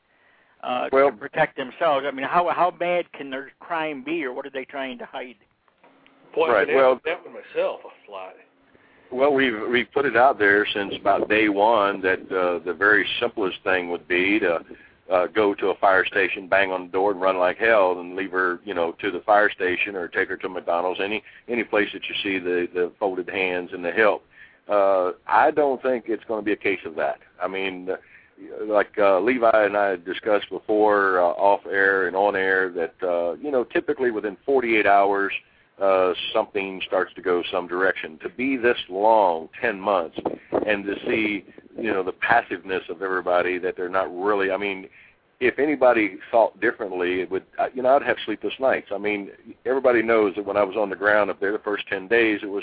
to protect themselves? I mean, how bad can their crime be, or what are they trying to hide? Boy, Right. I Well, that one myself, a fly. Well, we've put it out there since about day one that the very simplest thing would be to go to a fire station, bang on the door, and run like hell, and leave her, to the fire station or take her to McDonald's, any place that you see the folded hands and the help. I don't think it's going to be a case of that. I mean, like Levi and I discussed before, off air and on air, that typically within 48 hours. Something starts to go some direction. To be this long, 10 months, and to see, the passiveness of everybody, that they're not really, I mean, if anybody thought differently, it would, I'd have sleepless nights. I mean, everybody knows that when I was on the ground up there the first 10 days, it was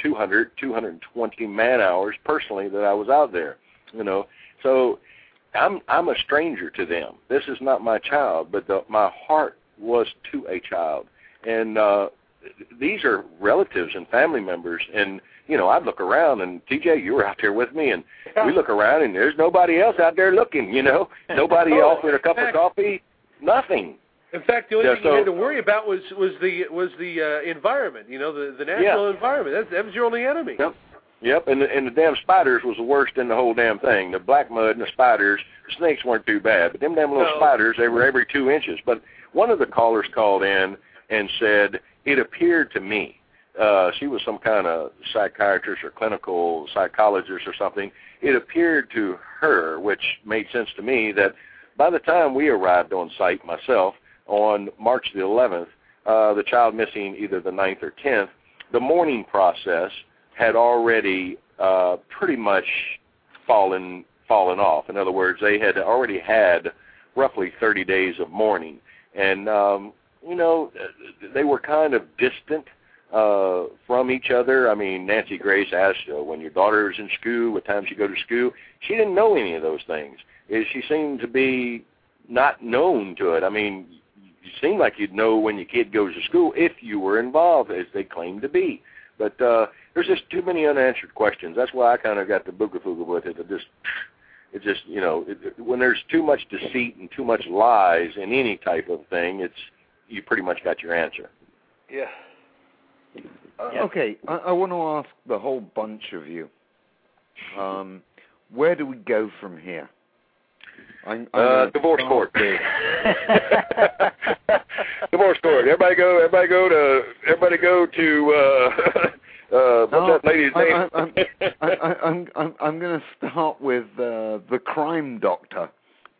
220 man-hours personally that I was out there, So I'm a stranger to them. This is not my child, but my heart was to a child. And, these are relatives and family members, and I'd look around, and TJ, you were out there with me, and we look around, and there's nobody else out there looking. Nobody offered a cup of coffee, nothing. In fact, the only thing you had to worry about was the environment. The natural environment. That was your only enemy. Yep. And the damn spiders was the worst in the whole damn thing. The black mud and the spiders. The snakes weren't too bad, but them damn little spiders, they were every 2 inches. But one of the callers called in and said, it appeared to me, she was some kind of psychiatrist or clinical psychologist or something, it appeared to her, which made sense to me, that by the time we arrived on site, myself, on March the 11th, the child missing either the 9th or 10th, the mourning process had already pretty much fallen off. In other words, they had already had roughly 30 days of mourning. And they were kind of distant from each other. I mean, Nancy Grace asked, when your daughter is in school, what time she go to school? She didn't know any of those things. She seemed to be not known to it. I mean, you seem like you'd know when your kid goes to school if you were involved, as they claim to be. But there's just too many unanswered questions. That's why I kind of got the booga-fooga with it. When there's too much deceit and too much lies in any type of thing, you pretty much got your answer. Yeah. Okay, I want to ask the whole bunch of you, where do we go from here? Divorce court. Divorce court. Everybody go to what's that lady's name? I'm going to start with the crime doctor.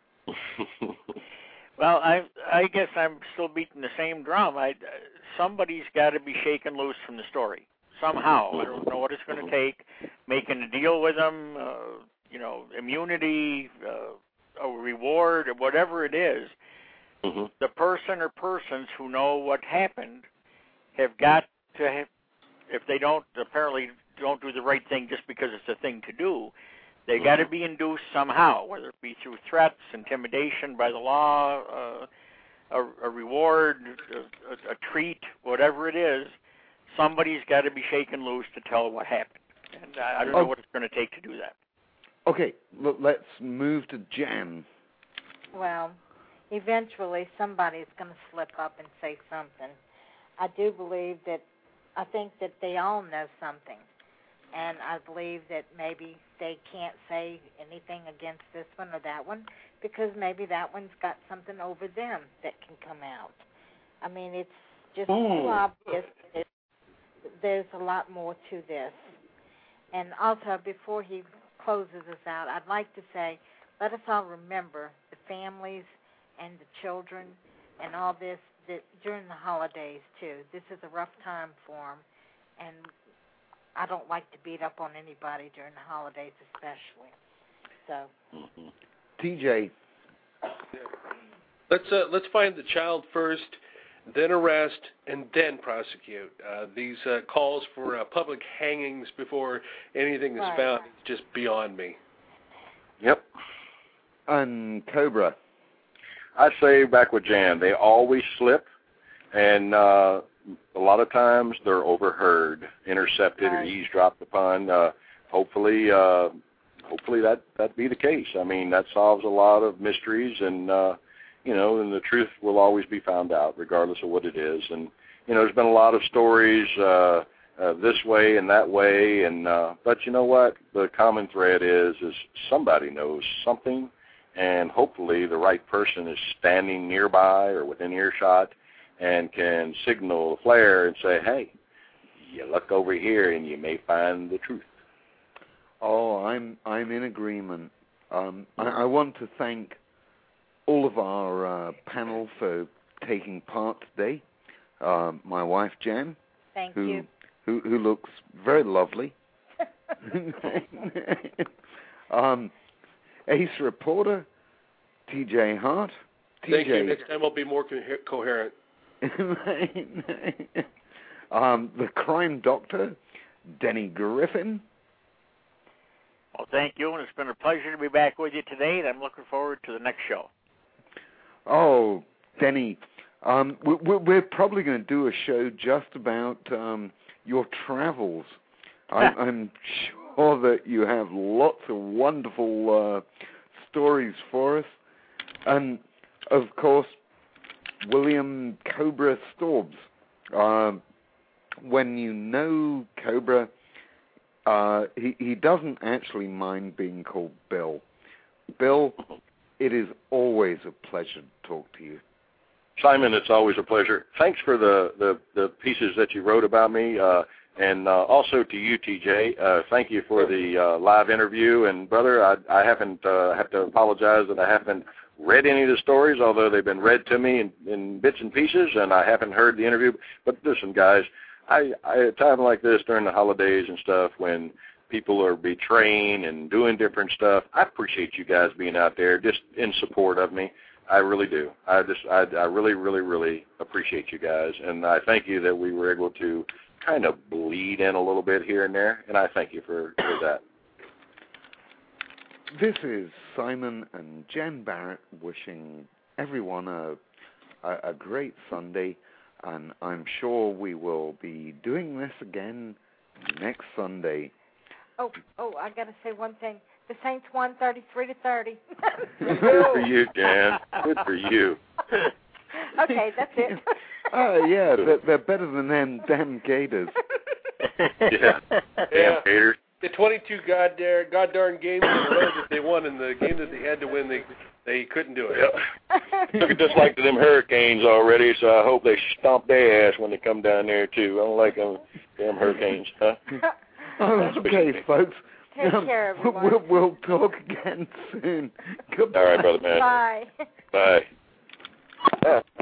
Well, I guess I'm still beating the same drum. Somebody's got to be shaken loose from the story somehow. I don't know what it's going to take. Making a deal with them, immunity, a reward, or whatever it is. Mm-hmm. The person or persons who know what happened have got to, if they apparently don't do the right thing just because it's a thing to do, they got to be induced somehow, whether it be through threats, intimidation by the law, a reward, a treat, whatever it is. Somebody's got to be shaken loose to tell what happened. And I don't know what it's going to take to do that. Okay, let's move to Jan. Well, eventually somebody's going to slip up and say something. I think that they all know something. And I believe that maybe they can't say anything against this one or that one because maybe that one's got something over them that can come out. I mean, it's just too obvious. There's a lot more to this. And also, before he closes us out, I'd like to say, let us all remember the families and the children and all this during the holidays, too. This is a rough time for them, and I don't like to beat up on anybody during the holidays especially. So, TJ. Let's find the child first, then arrest, and then prosecute. These calls for public hangings before anything is found is just beyond me. Yep. And Cobra. I say back with Jan, they always slip, and a lot of times they're overheard, intercepted, or eavesdropped upon. Hopefully that be the case. I mean, that solves a lot of mysteries, and and the truth will always be found out, regardless of what it is. And there's been a lot of stories this way and that way, and but you know what? The common thread is somebody knows something. And hopefully the right person is standing nearby or within earshot and can signal a flare and say, hey, you look over here and you may find the truth. Oh, I'm in agreement. I want to thank all of our panel for taking part today. My wife, Jan. Thank you. Who looks very lovely. Ace Reporter, TJ Hart. Thank you. Next time I'll be more coherent. The Crime Doctor, Denny Griffin. Well, thank you, and it's been a pleasure to be back with you today, and I'm looking forward to the next show. Oh, Denny, we're probably going to do a show just about your travels. I'm sure that you have lots of wonderful stories for us. And, of course, William Cobra Storbs. When you know Cobra, he doesn't actually mind being called Bill. Bill, it is always a pleasure to talk to you. Simon, it's always a pleasure. Thanks for the pieces that you wrote about me. And also to you, TJ, thank you for the live interview. And, brother, I have to apologize that I haven't read any of the stories, although they've been read to me in bits and pieces, and I haven't heard the interview. But listen, guys, I at a time like this during the holidays and stuff when people are betraying and doing different stuff, I appreciate you guys being out there just in support of me. I really do. I really, really, really appreciate you guys, and I thank you that we were able to kind of bleed in a little bit here and there, and I thank you for that. This is Simon and Jen Barrett wishing everyone a great Sunday, and I'm sure we will be doing this again next Sunday. Oh, I got to say one thing. The Saints won 33-30. Good for you, Jan. Good for you. Okay, that's it. Yeah, they're better than them damn Gators. Yeah, damn Gators. The 22 god-darn games in a row that they won, and the game that they had to win, they couldn't do it. Yep. Looking just like them Hurricanes already, so I hope they stomp their ass when they come down there, too. I don't like them damn Hurricanes, huh? Okay, folks. Take care, everyone. We'll talk again soon. Goodbye. All right, brother man. Bye. Bye.